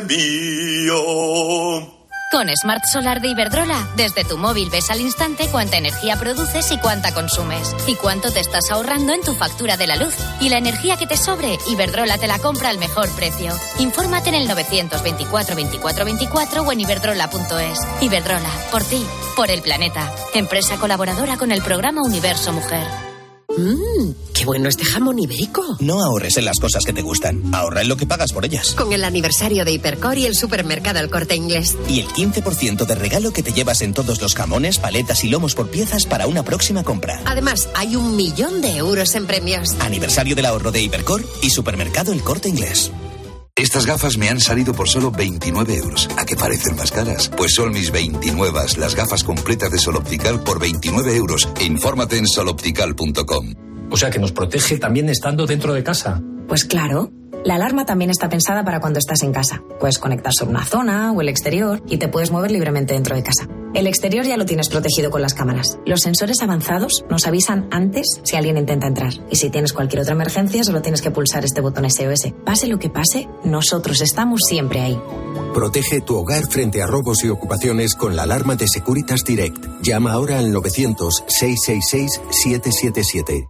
mío! Con Smart Solar de Iberdrola, desde tu móvil ves al instante cuánta energía produces y cuánta consumes. Y cuánto te estás ahorrando en tu factura de la luz. Y la energía que te sobre, Iberdrola te la compra al mejor precio. Infórmate en el novecientos veinticuatro veinticuatro veinticuatro o en iberdrola punto es. Iberdrola, por ti, por el planeta. Empresa colaboradora con el programa Universo Mujer. Mmm, qué bueno este jamón ibérico. No ahorres en las cosas que te gustan, ahorra en lo que pagas por ellas. Con el aniversario de Hipercor y el supermercado El Corte Inglés. Y el quince por ciento de regalo que te llevas en todos los jamones, paletas y lomos por piezas para una próxima compra. Además, hay un millón de euros en premios. Aniversario del ahorro de Hipercor y supermercado El Corte Inglés. Estas gafas me han salido por solo veintinueve euros. ¿A qué parecen más caras? Pues son mis veintinueve, las gafas completas de Sol Optical por veintinueve euros. Infórmate en sol optical punto com. O sea que nos protege también estando dentro de casa. Pues claro. La alarma también está pensada para cuando estás en casa. Puedes conectar sobre una zona o el exterior y te puedes mover libremente dentro de casa. El exterior ya lo tienes protegido con las cámaras. Los sensores avanzados nos avisan antes si alguien intenta entrar. Y si tienes cualquier otra emergencia, solo tienes que pulsar este botón S O S. Pase lo que pase, nosotros estamos siempre ahí. Protege tu hogar frente a robos y ocupaciones con la alarma de Securitas Direct. Llama ahora al novecientos, seiscientos sesenta y seis, setecientos setenta y siete.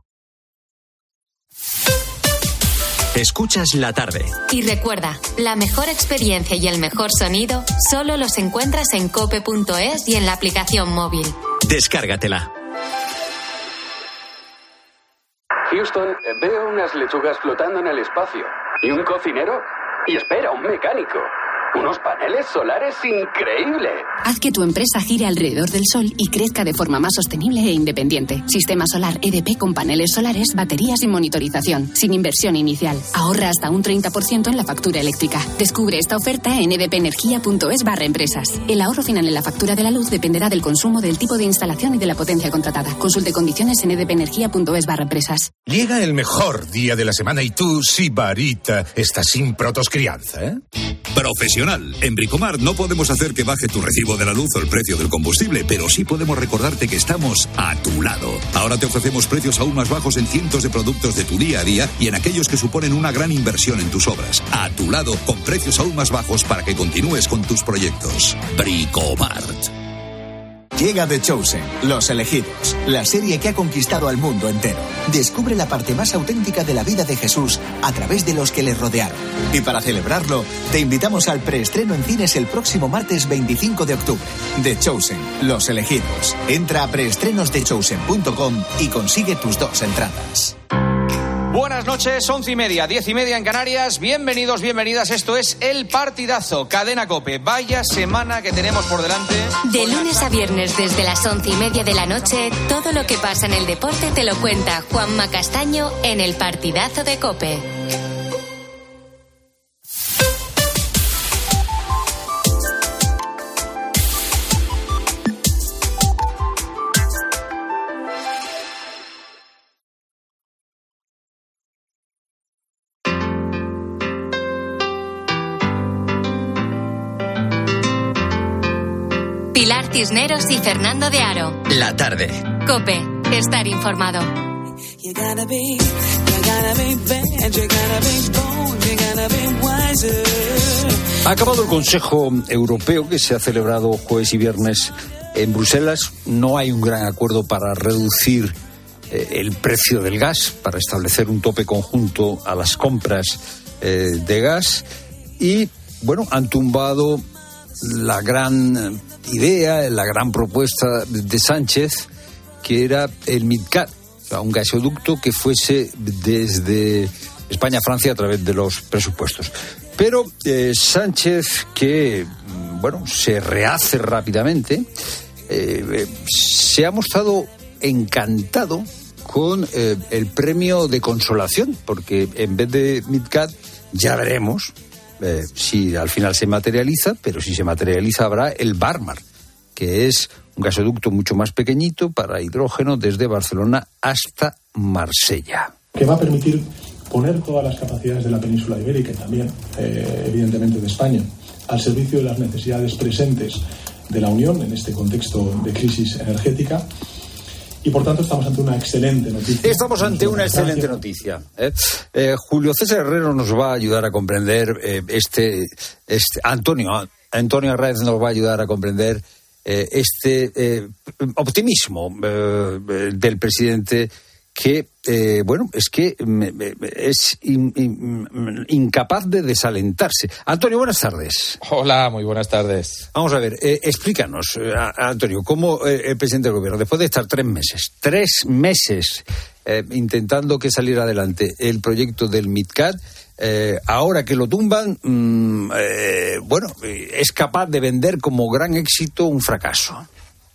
Escuchas la tarde. Y recuerda, la mejor experiencia y el mejor sonido solo los encuentras en cope punto es y en la aplicación móvil. Descárgatela. Houston, veo unas lechugas flotando en el espacio. ¿Y un cocinero? Y espera, un mecánico. ¡Unos paneles solares increíbles! Haz que tu empresa gire alrededor del sol y crezca de forma más sostenible e independiente. Sistema solar E D P con paneles solares, baterías y monitorización, sin inversión inicial. Ahorra hasta un treinta por ciento en la factura eléctrica. Descubre esta oferta en edpenergia punto es barra empresas. El ahorro final en la factura de la luz dependerá del consumo, del tipo de instalación y de la potencia contratada. Consulte condiciones en edpenergia punto es barra empresas. Llega el mejor día de la semana y tú, sibarita, estás sin protoscrianza, ¿eh? Profesional. En Bricomart no podemos hacer que baje tu recibo de la luz o el precio del combustible, pero sí podemos recordarte que estamos a tu lado. Ahora te ofrecemos precios aún más bajos en cientos de productos de tu día a día y en aquellos que suponen una gran inversión en tus obras. A tu lado, con precios aún más bajos para que continúes con tus proyectos. Bricomart. Llega The Chosen, Los Elegidos, la serie que ha conquistado al mundo entero. Descubre la parte más auténtica de la vida de Jesús a través de los que le rodearon. Y para celebrarlo, te invitamos al preestreno en cines el próximo martes veinticinco de octubre. The Chosen, Los Elegidos. Entra a preestrenos de chosen punto com y consigue tus dos entradas. Buenas noches, once y media, diez y media en Canarias. Bienvenidos, bienvenidas. Esto es El Partidazo, Cadena COPE. Vaya semana que tenemos por delante. De lunes a viernes desde las once y media de la noche, todo lo que pasa en el deporte te lo cuenta Juanma Castaño en El Partidazo de COPE. Pilar Cisneros y Fernando de Aro. La tarde. COPE. Estar informado. Ha acabado el Consejo Europeo que se ha celebrado jueves y viernes en Bruselas. No hay un gran acuerdo para reducir eh, el precio del gas, para establecer un tope conjunto a las compras eh, de gas. Y, bueno, han tumbado la gran idea, la gran propuesta de Sánchez, que era el MidCat, o sea, un gasoducto que fuese desde España a Francia a través de los presupuestos. Pero eh, Sánchez, que bueno, se rehace rápidamente, eh, eh, se ha mostrado encantado con eh, el premio de consolación, porque en vez de MidCat, ya veremos eh, si al final se materializa, pero si se materializa habrá el Barmar, que es un gasoducto mucho más pequeñito para hidrógeno desde Barcelona hasta Marsella. Que va a permitir poner todas las capacidades de la península ibérica y también, eh, evidentemente, de España, al servicio de las necesidades presentes de la Unión en este contexto de crisis energética. Y por tanto estamos ante una excelente noticia. Estamos ante una excelente noticia. ¿eh? Eh, Julio César Herrero nos va a ayudar a comprender eh, este, este Antonio Antonio Arraez nos va a ayudar a comprender eh, este eh, optimismo eh, del presidente que eh, bueno es que me, me, es in, in, incapaz de desalentarse. Antonio, buenas tardes. Hola, muy buenas tardes. Vamos a ver, eh, explícanos, eh, Antonio, cómo eh, el presidente del gobierno, después de estar tres meses, tres meses eh, intentando que saliera adelante el proyecto del MidCat, eh, ahora que lo tumban, mmm, eh, bueno, es capaz de vender como gran éxito un fracaso.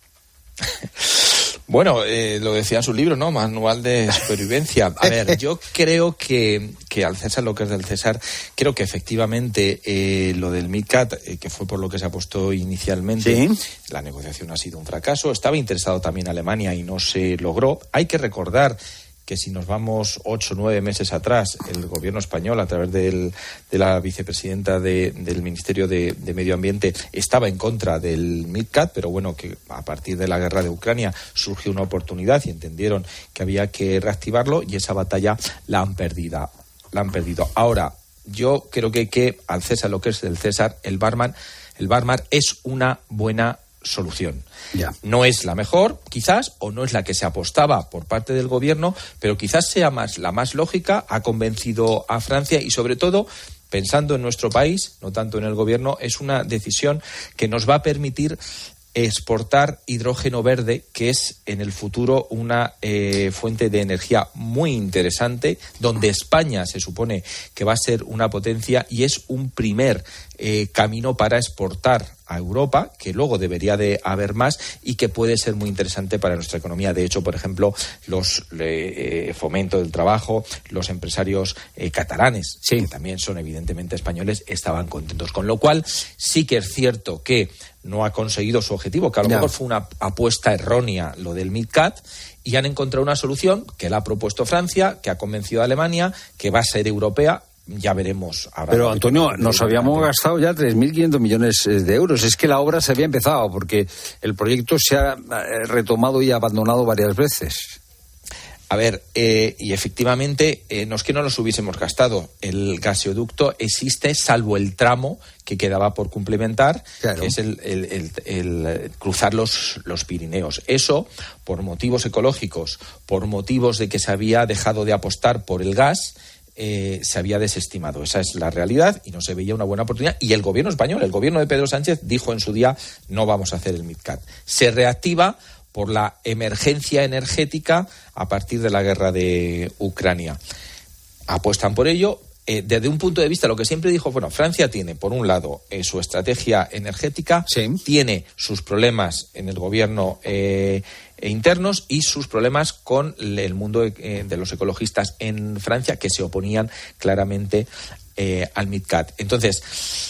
Bueno, eh, lo decía en su libro, ¿no? Manual de supervivencia. A ver, yo creo que, que al César lo que es del César, creo que efectivamente eh, lo del MidCat, eh, que fue por lo que se apostó inicialmente, ¿sí? La negociación ha sido un fracaso. Estaba interesado también Alemania y no se logró. Hay que recordar que si nos vamos ocho o nueve meses atrás, el gobierno español, a través del, de la vicepresidenta de, del Ministerio de, de Medio Ambiente, estaba en contra del MidCat, pero bueno, que a partir de la guerra de Ucrania surgió una oportunidad y entendieron que había que reactivarlo, y esa batalla la han perdido. La han perdido. Ahora, yo creo que, que al César lo que es del César, el Barmar, el Barmar es una buena solución. Ya. No es la mejor, quizás, o no es la que se apostaba por parte del gobierno, pero quizás sea más la más lógica, ha convencido a Francia y, sobre todo, pensando en nuestro país, no tanto en el gobierno, es una decisión que nos va a permitir exportar hidrógeno verde, que es en el futuro una eh, fuente de energía muy interesante, donde España se supone que va a ser una potencia, y es un primer eh, camino para exportar a Europa, que luego debería de haber más y que puede ser muy interesante para nuestra economía. De hecho, por ejemplo, los eh, Fomento del Trabajo, los empresarios eh, catalanes, sí, que también son evidentemente españoles, estaban contentos. Con lo cual, sí que es cierto que no ha conseguido su objetivo, que a lo no. mejor fue una apuesta errónea lo del MidCat, y han encontrado una solución que la ha propuesto Francia, que ha convencido a Alemania, que va a ser europea. Ya veremos. Pero, Antonio, nos habíamos gastado ya tres mil quinientos millones de euros. Es que la obra se había empezado, porque el proyecto se ha retomado y abandonado varias veces. A ver, eh, y efectivamente, eh, no es que no nos hubiésemos gastado. El gasoducto existe, salvo el tramo que quedaba por complementar, claro, que es el, el, el, el cruzar los, los Pirineos. Eso, por motivos ecológicos, por motivos de que se había dejado de apostar por el gas, Eh, se había desestimado. Esa es la realidad y no se veía una buena oportunidad. Y el gobierno español, el gobierno de Pedro Sánchez, dijo en su día: no vamos a hacer el MidCat. Se reactiva por la emergencia energética a partir de la guerra de Ucrania. Apuestan por ello. Eh, desde un punto de vista, lo que siempre dijo, bueno, Francia tiene, por un lado, eh, su estrategia energética, sí, tiene sus problemas en el gobierno eh, internos y sus problemas con el mundo eh, de los ecologistas en Francia, que se oponían claramente eh, al MidCat. Entonces,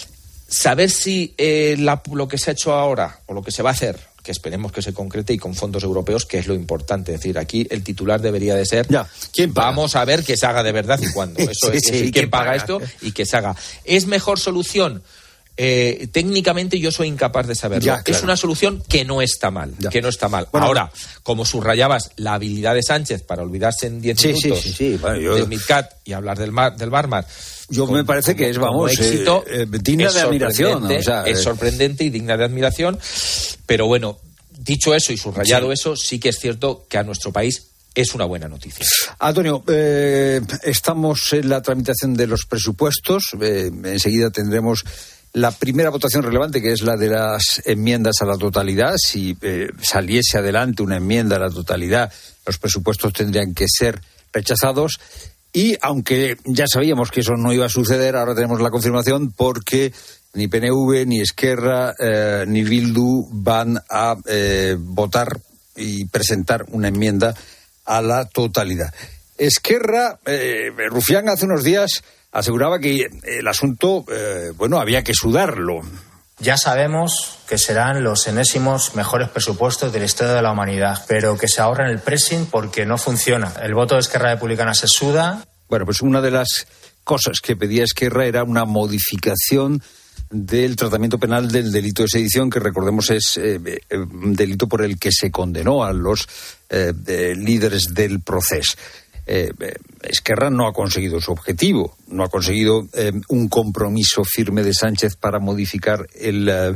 saber si eh, la, lo que se ha hecho ahora o lo que se va a hacer, que esperemos que se concrete y con fondos europeos, que es lo importante. Es decir, aquí el titular debería de ser: ya, ¿quién paga? Vamos a ver que se haga de verdad y cuándo. Eso sí, es, sí, es, ¿quién paga, paga esto y que se haga? ¿Es mejor solución? Eh, técnicamente yo soy incapaz de saberlo. Ya, claro. Es una solución que no está mal, ya. que no está mal. Bueno, Ahora, como subrayabas la habilidad de Sánchez para olvidarse en diez sí, minutos sí, sí, sí. Bueno, yo... del MidCat y hablar del, mar, del Barmar, yo con, me parece como, que es, vamos, éxito, eh, eh, digna de admiración. ¿No? O sea, es sorprendente y digna de admiración, pero bueno, dicho eso y subrayado sí. eso, sí que es cierto que a nuestro país es una buena noticia. Antonio, eh, estamos en la tramitación de los presupuestos. Eh, enseguida tendremos la primera votación relevante, que es la de las enmiendas a la totalidad. Si eh, saliese adelante una enmienda a la totalidad, los presupuestos tendrían que ser rechazados. Y aunque ya sabíamos que eso no iba a suceder, ahora tenemos la confirmación, porque ni P N V, ni Esquerra, eh, ni Bildu van a eh, votar y presentar una enmienda a la totalidad. Esquerra, eh, Rufián hace unos días aseguraba que el asunto, eh, bueno, había que sudarlo. Ya sabemos que serán los enésimos mejores presupuestos de la historia de la humanidad, pero que se ahorren el pressing porque no funciona. El voto de Esquerra Republicana se suda. Bueno, pues una de las cosas que pedía Esquerra era una modificación del tratamiento penal del delito de sedición, que recordemos es eh, eh, un delito por el que se condenó a los eh, eh, líderes del proceso. Eh, eh, Esquerra no ha conseguido su objetivo, no ha conseguido eh, un compromiso firme de Sánchez para modificar el, eh,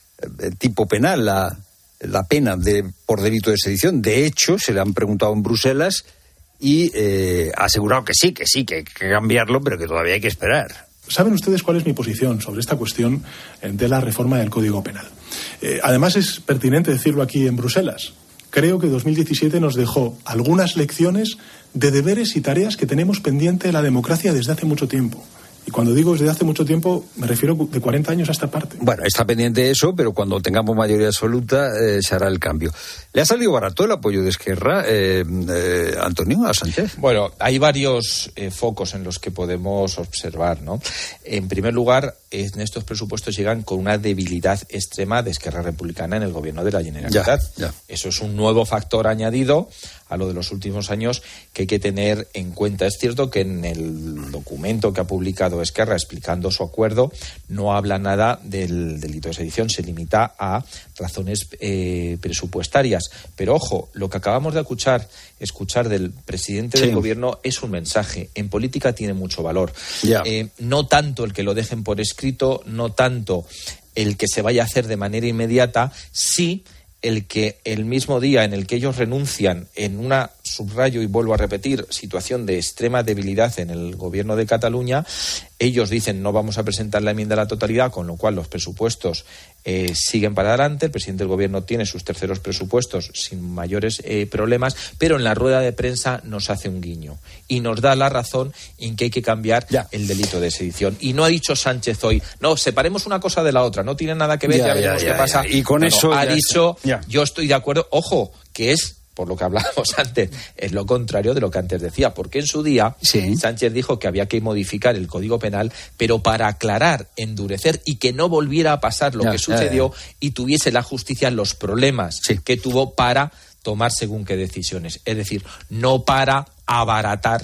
el tipo penal, la, la pena de, por delito de sedición. De hecho, se le han preguntado en Bruselas y eh, ha asegurado que sí, que sí, que hay que cambiarlo, pero que todavía hay que esperar. ¿Saben ustedes cuál es mi posición sobre esta cuestión de la reforma del Código Penal? Eh, además, es pertinente decirlo aquí en Bruselas. Creo que dos mil diecisiete nos dejó algunas lecciones de deberes y tareas que tenemos pendiente de la democracia desde hace mucho tiempo. Y cuando digo desde hace mucho tiempo, me refiero de cuarenta años a esta parte. Bueno, está pendiente eso, pero cuando tengamos mayoría absoluta eh, se hará el cambio. ¿Le ha salido barato el apoyo de Esquerra, eh, eh, Antonio, a Sánchez? Bueno, hay varios eh, focos en los que podemos observar, ¿no? En primer lugar, en estos presupuestos llegan con una debilidad extrema de Esquerra Republicana en el gobierno de la Generalitat. Ya, ya. Eso es un nuevo factor añadido a lo de los últimos años que hay que tener en cuenta. Es cierto que en el documento que ha publicado Esquerra explicando su acuerdo no habla nada del delito de sedición, se limita a razones eh, presupuestarias. Pero ojo, lo que acabamos de escuchar, escuchar del presidente sí. del gobierno es un mensaje. En política tiene mucho valor. Ya. Eh, no tanto el que lo dejen por escrito, no tanto el que se vaya a hacer de manera inmediata, sí el que el mismo día en el que ellos renuncian en una, subrayo y vuelvo a repetir, situación de extrema debilidad en el gobierno de Cataluña, ellos dicen no vamos a presentar la enmienda a la totalidad, con lo cual los presupuestos eh, siguen para adelante, el presidente del gobierno tiene sus terceros presupuestos sin mayores eh, problemas, pero en la rueda de prensa nos hace un guiño y nos da la razón en que hay que cambiar ya. el delito de sedición. Y no ha dicho Sánchez hoy, no, separemos una cosa de la otra, no tiene nada que ver, ya, ya veremos ya, ya, qué pasa. Ya. Y con no, eso no, ha ya dicho, ya. yo estoy de acuerdo, ojo, que es por lo que hablábamos antes, es lo contrario de lo que antes decía, porque en su día sí. Sánchez dijo que había que modificar el Código Penal, pero para aclarar, endurecer y que no volviera a pasar lo ya, que sucedió ya, ya. y tuviese la justicia los problemas sí. que tuvo para tomar según qué decisiones. Es decir, no para abaratar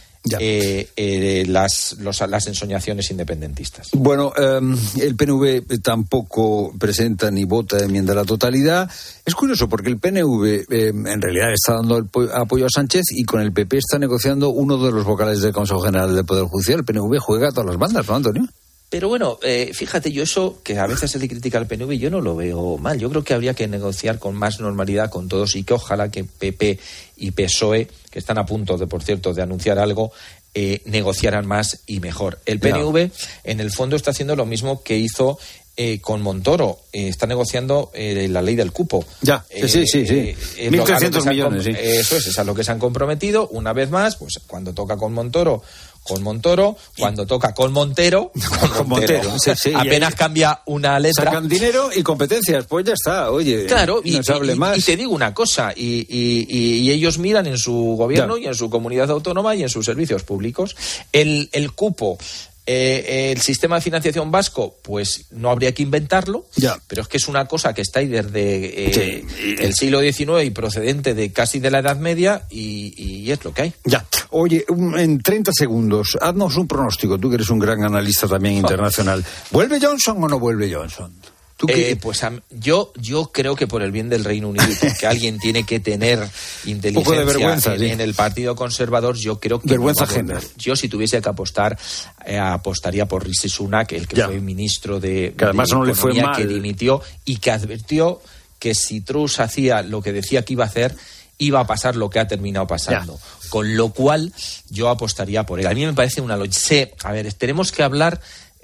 Eh, eh, las, los, las ensoñaciones independentistas. Bueno, eh, el P N V tampoco presenta ni vota enmienda a la totalidad. Es curioso porque el P N V eh, en realidad está dando el apoyo a Sánchez y con el P P está negociando uno de los vocales del Consejo General del Poder Judicial. El P N V juega a todas las bandas, ¿no, Antonio? Pero bueno, eh, fíjate, yo eso que a veces se le critica al P N V, yo no lo veo mal. Yo creo que habría que negociar con más normalidad con todos y que ojalá que P P y P S O E, que están a punto de, por cierto, de anunciar algo, eh, negociaran más y mejor. El P N V, no. en el fondo, está haciendo lo mismo que hizo eh, con Montoro. Eh, está negociando eh, la ley del cupo. Ya, eh, sí, sí, sí. Eh, mil trescientos millones, sí. Eso es, es a lo que se han comprometido. Una vez más, pues cuando toca con Montoro... con Montoro, cuando toca con Montero, con, con Montero. Montero sí, sí, apenas cambia una letra. Sacan dinero y competencias, pues ya está, oye. Claro, y, y, y, más. y te digo una cosa, y, y, y, y ellos miran en su gobierno ya. y en su comunidad autónoma y en sus servicios públicos. El, el cupo... Eh, el sistema de financiación vasco, pues no habría que inventarlo, ya. pero es que es una cosa que está ahí desde eh, sí. el siglo diecinueve y procedente de casi de la Edad Media y, y es lo que hay. Ya. Oye, en treinta segundos, haznos un pronóstico, tú que eres un gran analista también internacional. ¿Vuelve Johnson o no vuelve Johnson? ¿Tú qué? Eh, pues yo yo creo que por el bien del Reino Unido, porque alguien tiene que tener inteligencia de vergüenza, en, sí. en el Partido Conservador, yo creo que vergüenza no ajena. Yo si tuviese que apostar, eh, apostaría por Rishi Sunak, el que ya. fue ministro de, que además de no le fue mal. que dimitió y que advirtió que si Truss hacía lo que decía que iba a hacer, iba a pasar lo que ha terminado pasando. Ya. Con lo cual yo apostaría por él. A mí me parece una lógica. A ver, tenemos que hablar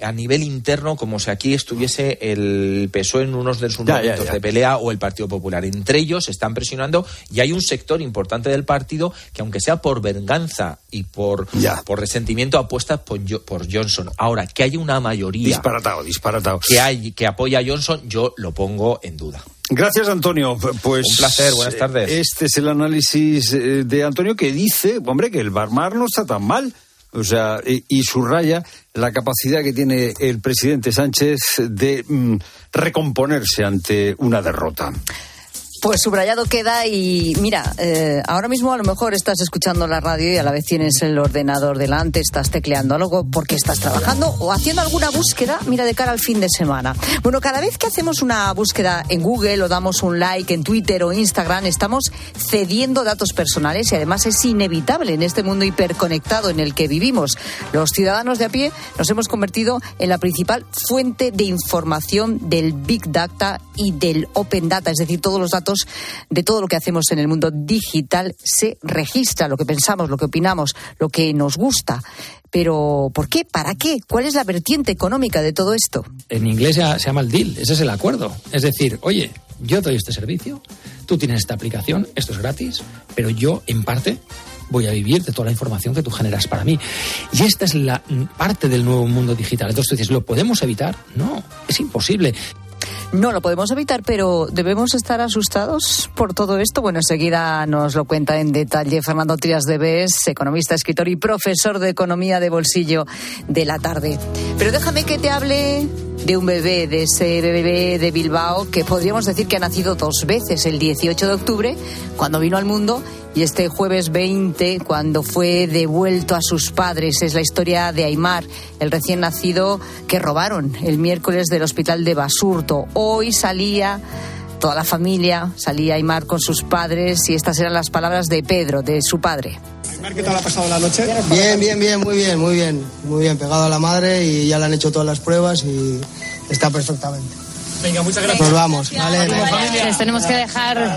a nivel interno, como si aquí estuviese el P S O E en unos de sus ya, momentos ya, ya. de pelea o el Partido Popular. Entre ellos se están presionando y hay un sector importante del partido que, aunque sea por venganza y por, por resentimiento, apuesta por, por Johnson. Ahora, que haya una mayoría disparatado, disparatado. que hay que apoya a Johnson, yo lo pongo en duda. Gracias, Antonio. Pues un placer, buenas tardes. Este es el análisis de Antonio, que dice, hombre, que el Barmar no está tan mal. O sea, y, y subraya la capacidad que tiene el presidente Sánchez de mm, recomponerse ante una derrota. Pues subrayado queda y mira, eh, ahora mismo a lo mejor estás escuchando la radio y a la vez tienes el ordenador delante, estás tecleando algo porque estás trabajando o haciendo alguna búsqueda, mira, de cara al fin de semana. Bueno, cada vez que hacemos una búsqueda en Google o damos un like en Twitter o Instagram, estamos cediendo datos personales y además es inevitable en este mundo hiperconectado en el que vivimos. Los ciudadanos de a pie nos hemos convertido en la principal fuente de información del Big Data y del Open Data, es decir, todos los datos de todo lo que hacemos en el mundo digital se registra, lo que pensamos, lo que opinamos, lo que nos gusta. Pero, ¿por qué? ¿Para qué? ¿Cuál es la vertiente económica de todo esto? En inglés se llama el deal, ese es el acuerdo. Es decir, oye, yo doy este servicio, tú tienes esta aplicación, esto es gratis, pero yo, en parte, voy a vivir de toda la información que tú generas para mí. Y esta es la parte del nuevo mundo digital. Entonces tú dices, ¿lo podemos evitar? No, es imposible. No lo podemos evitar, pero ¿debemos estar asustados por todo esto? Bueno, enseguida nos lo cuenta en detalle Fernando Trías de Bes, economista, escritor y profesor de Economía de Bolsillo de La Tarde. Pero déjame que te hable de un bebé, de ese bebé de Bilbao que podríamos decir que ha nacido dos veces, el dieciocho de octubre, cuando vino al mundo, y este jueves veinte, cuando fue devuelto a sus padres. Es la historia de Aimar, el recién nacido que robaron el miércoles del hospital de Basurto. Hoy salía toda la familia, salía Aimar con sus padres, y estas eran las palabras de Pedro, de su padre. Aimar, ¿qué tal ha pasado la noche? Bien, bien, bien, muy bien, muy bien. Muy bien, pegado a la madre y ya le han hecho todas las pruebas y está perfectamente. Venga, muchas gracias. Nos vamos, vale. Les tenemos que dejar...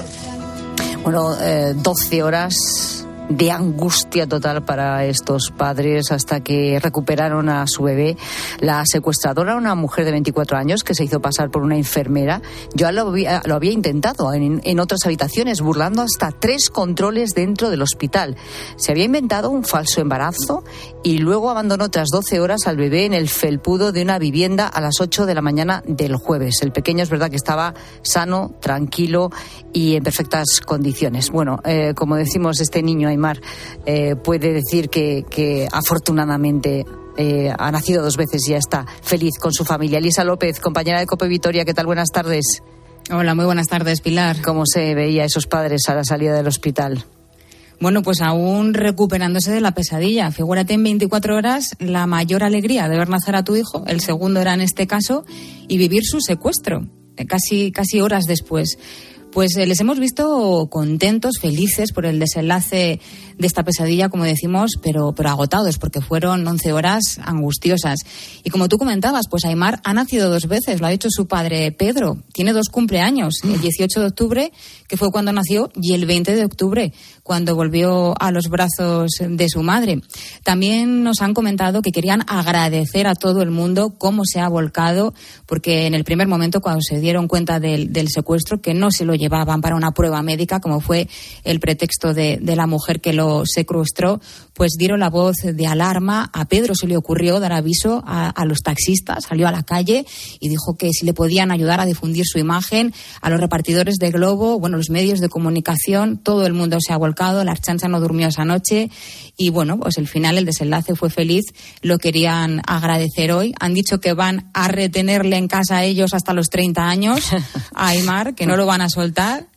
Bueno, eh, doce horas de angustia total para estos padres hasta que recuperaron a su bebé. La secuestradora, una mujer de veinticuatro años que se hizo pasar por una enfermera, ya lo había, lo había intentado en, en otras habitaciones, burlando hasta tres controles dentro del hospital. Se había inventado un falso embarazo y luego abandonó tras doce horas al bebé en el felpudo de una vivienda a las ocho de la mañana del jueves. El pequeño es verdad que estaba sano, tranquilo y en perfectas condiciones. Bueno, eh, como decimos, este niño Aimar eh, puede decir que, que afortunadamente eh, ha nacido dos veces y ya está feliz con su familia. Elisa López, compañera de COPE Vitoria, ¿qué tal? Buenas tardes. Hola, muy buenas tardes, Pilar. ¿Cómo se veía a esos padres a la salida del hospital? Bueno, pues aún recuperándose de la pesadilla. Figúrate en veinticuatro horas la mayor alegría de ver nacer a tu hijo, el segundo era en este caso, y vivir su secuestro, casi, casi horas después. Pues eh, les hemos visto contentos, felices por el desenlace de esta pesadilla, como decimos, pero, pero agotados, porque fueron once horas angustiosas. Y como tú comentabas, pues Aimar ha nacido dos veces, lo ha dicho su padre Pedro. Tiene dos cumpleaños, el dieciocho de octubre, que fue cuando nació, y el veinte de octubre, cuando volvió a los brazos de su madre. También nos han comentado que querían agradecer a todo el mundo cómo se ha volcado, porque en el primer momento, cuando se dieron cuenta del, del secuestro, que no se lo llevaban para una prueba médica, como fue el pretexto de, de la mujer que lo secuestró, pues dieron la voz de alarma. A Pedro se le ocurrió dar aviso a, a los taxistas, salió a la calle y dijo que si le podían ayudar a difundir su imagen, a los repartidores de Globo, bueno, los medios de comunicación, todo el mundo se ha volcado, la Archancha no durmió esa noche y bueno, pues el final, el desenlace fue feliz, lo querían agradecer hoy. Han dicho que van a retenerle en casa a ellos hasta los treinta años, a Aimar, que no lo van a soltar.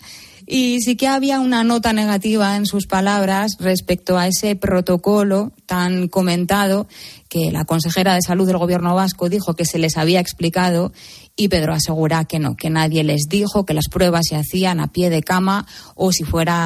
Y sí que había una nota negativa en sus palabras respecto a ese protocolo tan comentado que la consejera de Salud del Gobierno vasco dijo que se les había explicado y Pedro asegura que no, que nadie les dijo, que las pruebas se hacían a pie de cama o si fuera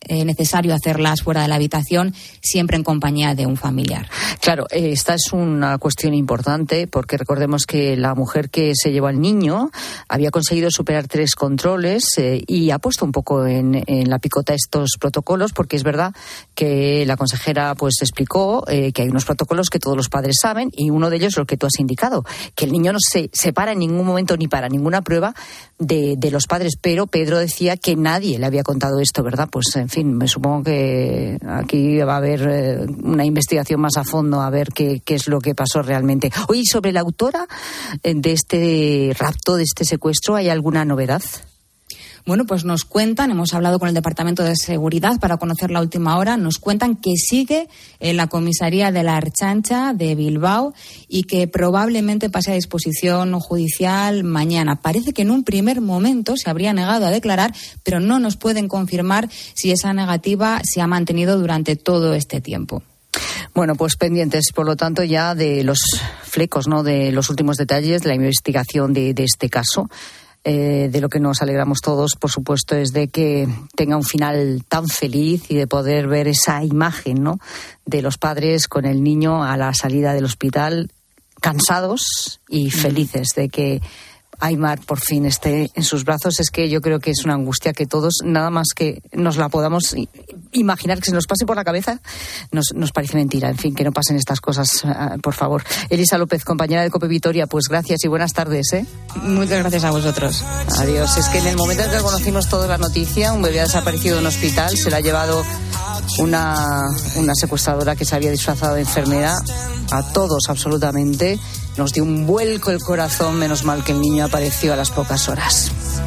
eh, necesario hacerlas fuera de la habitación, siempre en compañía de un familiar. Claro, eh, esta es una cuestión importante porque recordemos que la mujer que se llevó al niño había conseguido superar tres controles eh, y ha puesto un poco en, en la picota estos protocolos, porque es verdad que la consejera pues explicó eh, que hay unos protocolos que todos los padres saben, y uno de ellos es lo que tú has indicado, que el niño no se separa en ningún momento ni para ninguna prueba de, de los padres, pero Pedro decía que nadie le había contado esto, ¿verdad? Pues en fin, me supongo que aquí va a haber eh, una investigación más a fondo a ver qué, qué es lo que pasó realmente. Oye, ¿y sobre la autora de este rapto, de este secuestro, hay alguna novedad? Bueno, pues nos cuentan, hemos hablado con el Departamento de Seguridad para conocer la última hora, nos cuentan que sigue en la comisaría de la Ertzaintza de Bilbao y que probablemente pase a disposición judicial mañana. Parece que en un primer momento se habría negado a declarar, pero no nos pueden confirmar si esa negativa se ha mantenido durante todo este tiempo. Bueno, pues pendientes, por lo tanto, ya de los flecos, ¿no?, de los últimos detalles de la investigación de, de este caso. Eh, de lo que nos alegramos todos, por supuesto, es de que tenga un final tan feliz y de poder ver esa imagen, ¿no?, de los padres con el niño a la salida del hospital, cansados y felices de que Aimar por fin esté en sus brazos. Es que yo creo que es una angustia que todos, nada más que nos la podamos imaginar, que se nos pase por la cabeza, nos, nos parece mentira. En fin, que no pasen estas cosas, uh, por favor. Elisa López, compañera de COPE Vitoria, pues gracias y buenas tardes, ¿eh? Muchas gracias a vosotros. Adiós. Es que en el momento en que conocimos toda la noticia, un bebé ha desaparecido en un hospital, se le ha llevado una, una secuestradora que se había disfrazado de enfermera. A todos, absolutamente. Nos dio un vuelco el corazón, menos mal que el niño apareció a las pocas horas.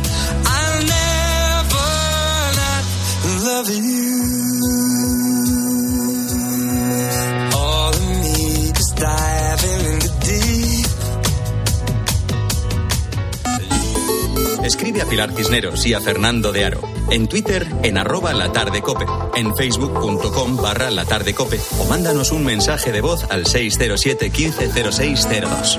Escribe a Pilar Cisneros y a Fernando de Aro. En Twitter, en arroba latardecope. En facebook.com barra latardecope. O mándanos un mensaje de voz al seis cero siete, quince, cero seis cero dos.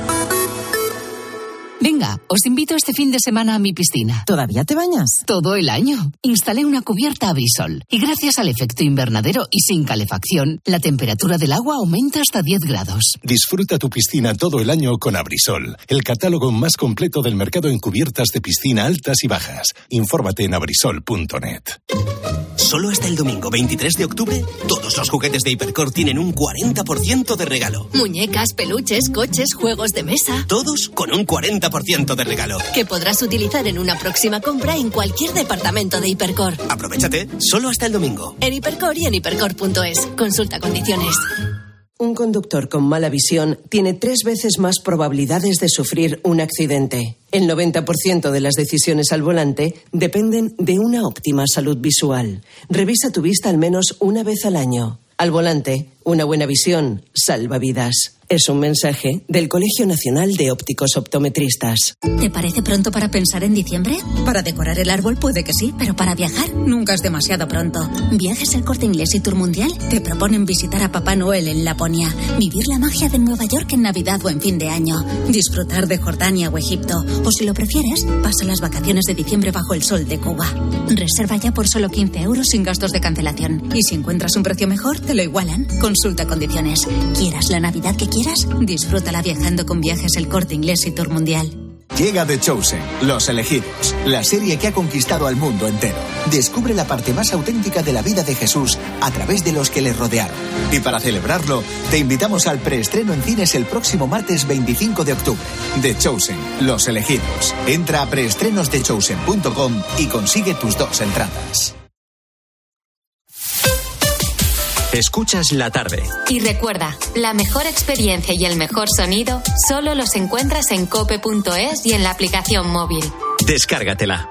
Venga, os invito este fin de semana a mi piscina. ¿Todavía te bañas? Todo el año. Instalé una cubierta Abrisol y gracias al efecto invernadero y sin calefacción, la temperatura del agua aumenta hasta diez grados. Disfruta tu piscina todo el año con Abrisol, el catálogo más completo del mercado en cubiertas de piscina altas y bajas. Infórmate en abrisol punto net. Solo hasta el domingo veintitrés de octubre, todos los juguetes de Hipercor tienen un cuarenta por ciento de regalo. Muñecas, peluches, coches, juegos de mesa. Todos con un cuarenta por ciento de regalo. Que podrás utilizar en una próxima compra en cualquier departamento de Hipercor. Aprovéchate, solo hasta el domingo. En Hipercor y en hipercor punto es. Consulta condiciones. Un conductor con mala visión tiene tres veces más probabilidades de sufrir un accidente. El noventa por ciento de las decisiones al volante dependen de una óptima salud visual. Revisa tu vista al menos una vez al año. Al volante, una buena visión salva vidas. Es un mensaje del Colegio Nacional de Ópticos Optometristas. ¿Te parece pronto para pensar en diciembre? Para decorar el árbol puede que sí, pero para viajar nunca es demasiado pronto. Viajes El Corte Inglés y Tour Mundial te proponen visitar a Papá Noel en Laponia, vivir la magia de Nueva York en Navidad o en fin de año, disfrutar de Jordania o Egipto, o si lo prefieres, pasa las vacaciones de diciembre bajo el sol de Cuba. Reserva ya por solo quince euros sin gastos de cancelación. Y si encuentras un precio mejor, te lo igualan. Consulta condiciones. ¿Quieras la Navidad que quieras? Disfrútala viajando con Viajes El Corte Inglés y Tour Mundial. Llega The Chosen, Los Elegidos, la serie que ha conquistado al mundo entero. Descubre la parte más auténtica de la vida de Jesús a través de los que le rodearon. Y para celebrarlo, te invitamos al preestreno en cines el próximo martes veinticinco de octubre. The Chosen, Los Elegidos. Entra a preestrenos de chosen punto com y consigue tus dos entradas. Escuchas la tarde. Y recuerda, la mejor experiencia y el mejor sonido solo los encuentras en cope punto es y en la aplicación móvil. Descárgatela.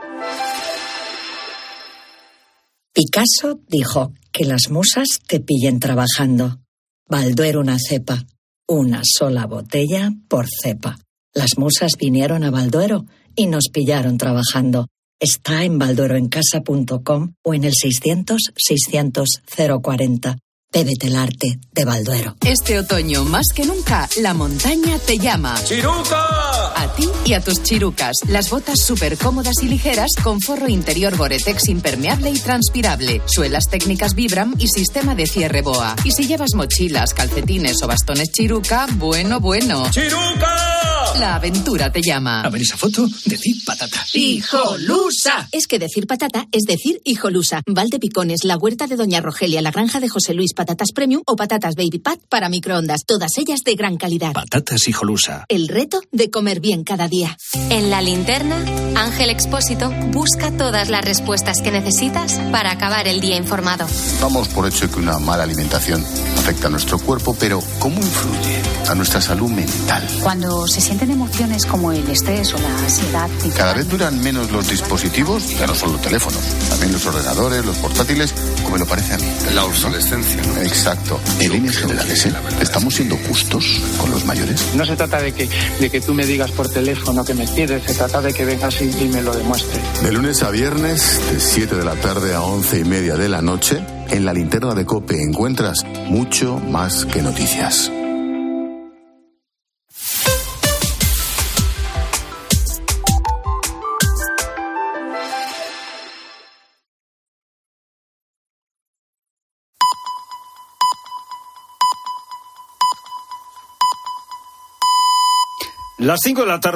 Picasso dijo que las musas te pillen trabajando. Balduero una cepa, una sola botella por cepa. Las musas vinieron a Balduero y nos pillaron trabajando. Está en baldueroencasa punto com o en el seiscientos, seiscientos, cero cuarenta. Bébete el arte de Balduero. Este otoño, más que nunca, la montaña te llama. ¡Chiruca! A ti Y a tus chirucas, las botas súper cómodas y ligeras con forro interior Gore-Tex impermeable y transpirable, suelas técnicas Vibram y sistema de cierre BOA. Y si llevas mochilas, calcetines o bastones chiruca, bueno, bueno. ¡Chiruca! La aventura te llama. A ver esa foto, decir patata. ¡Hijolusa! Es que decir patata es decir hijolusa. Valdepicones, la huerta de Doña Rogelia, la granja de José Luis, patatas premium o patatas Baby Pat para microondas. Todas ellas de gran calidad. Patatas Hijolusa. El reto de comer bien cada día. En La Linterna, Ángel Expósito busca todas las respuestas que necesitas para acabar el día informado. Damos por hecho que una mala alimentación afecta a nuestro cuerpo, pero ¿cómo influye a nuestra salud mental? Cuando se sienten emociones como el estrés o la ansiedad. Cada vez duran menos los dispositivos, ya no solo teléfonos, también los ordenadores, los portátiles, como me lo parece a mí. La obsolescencia, ¿no? Exacto. En líneas generales, ¿eh? ¿Estamos siendo justos con los mayores? No se trata de que, de que tú me digas por teléfono que me quieres, se trata de que vengas y, y me lo demuestres. De lunes a viernes, de siete de la tarde a once y media de la noche, en La Linterna de COPE encuentras mucho más que noticias. Las cinco de la tarde.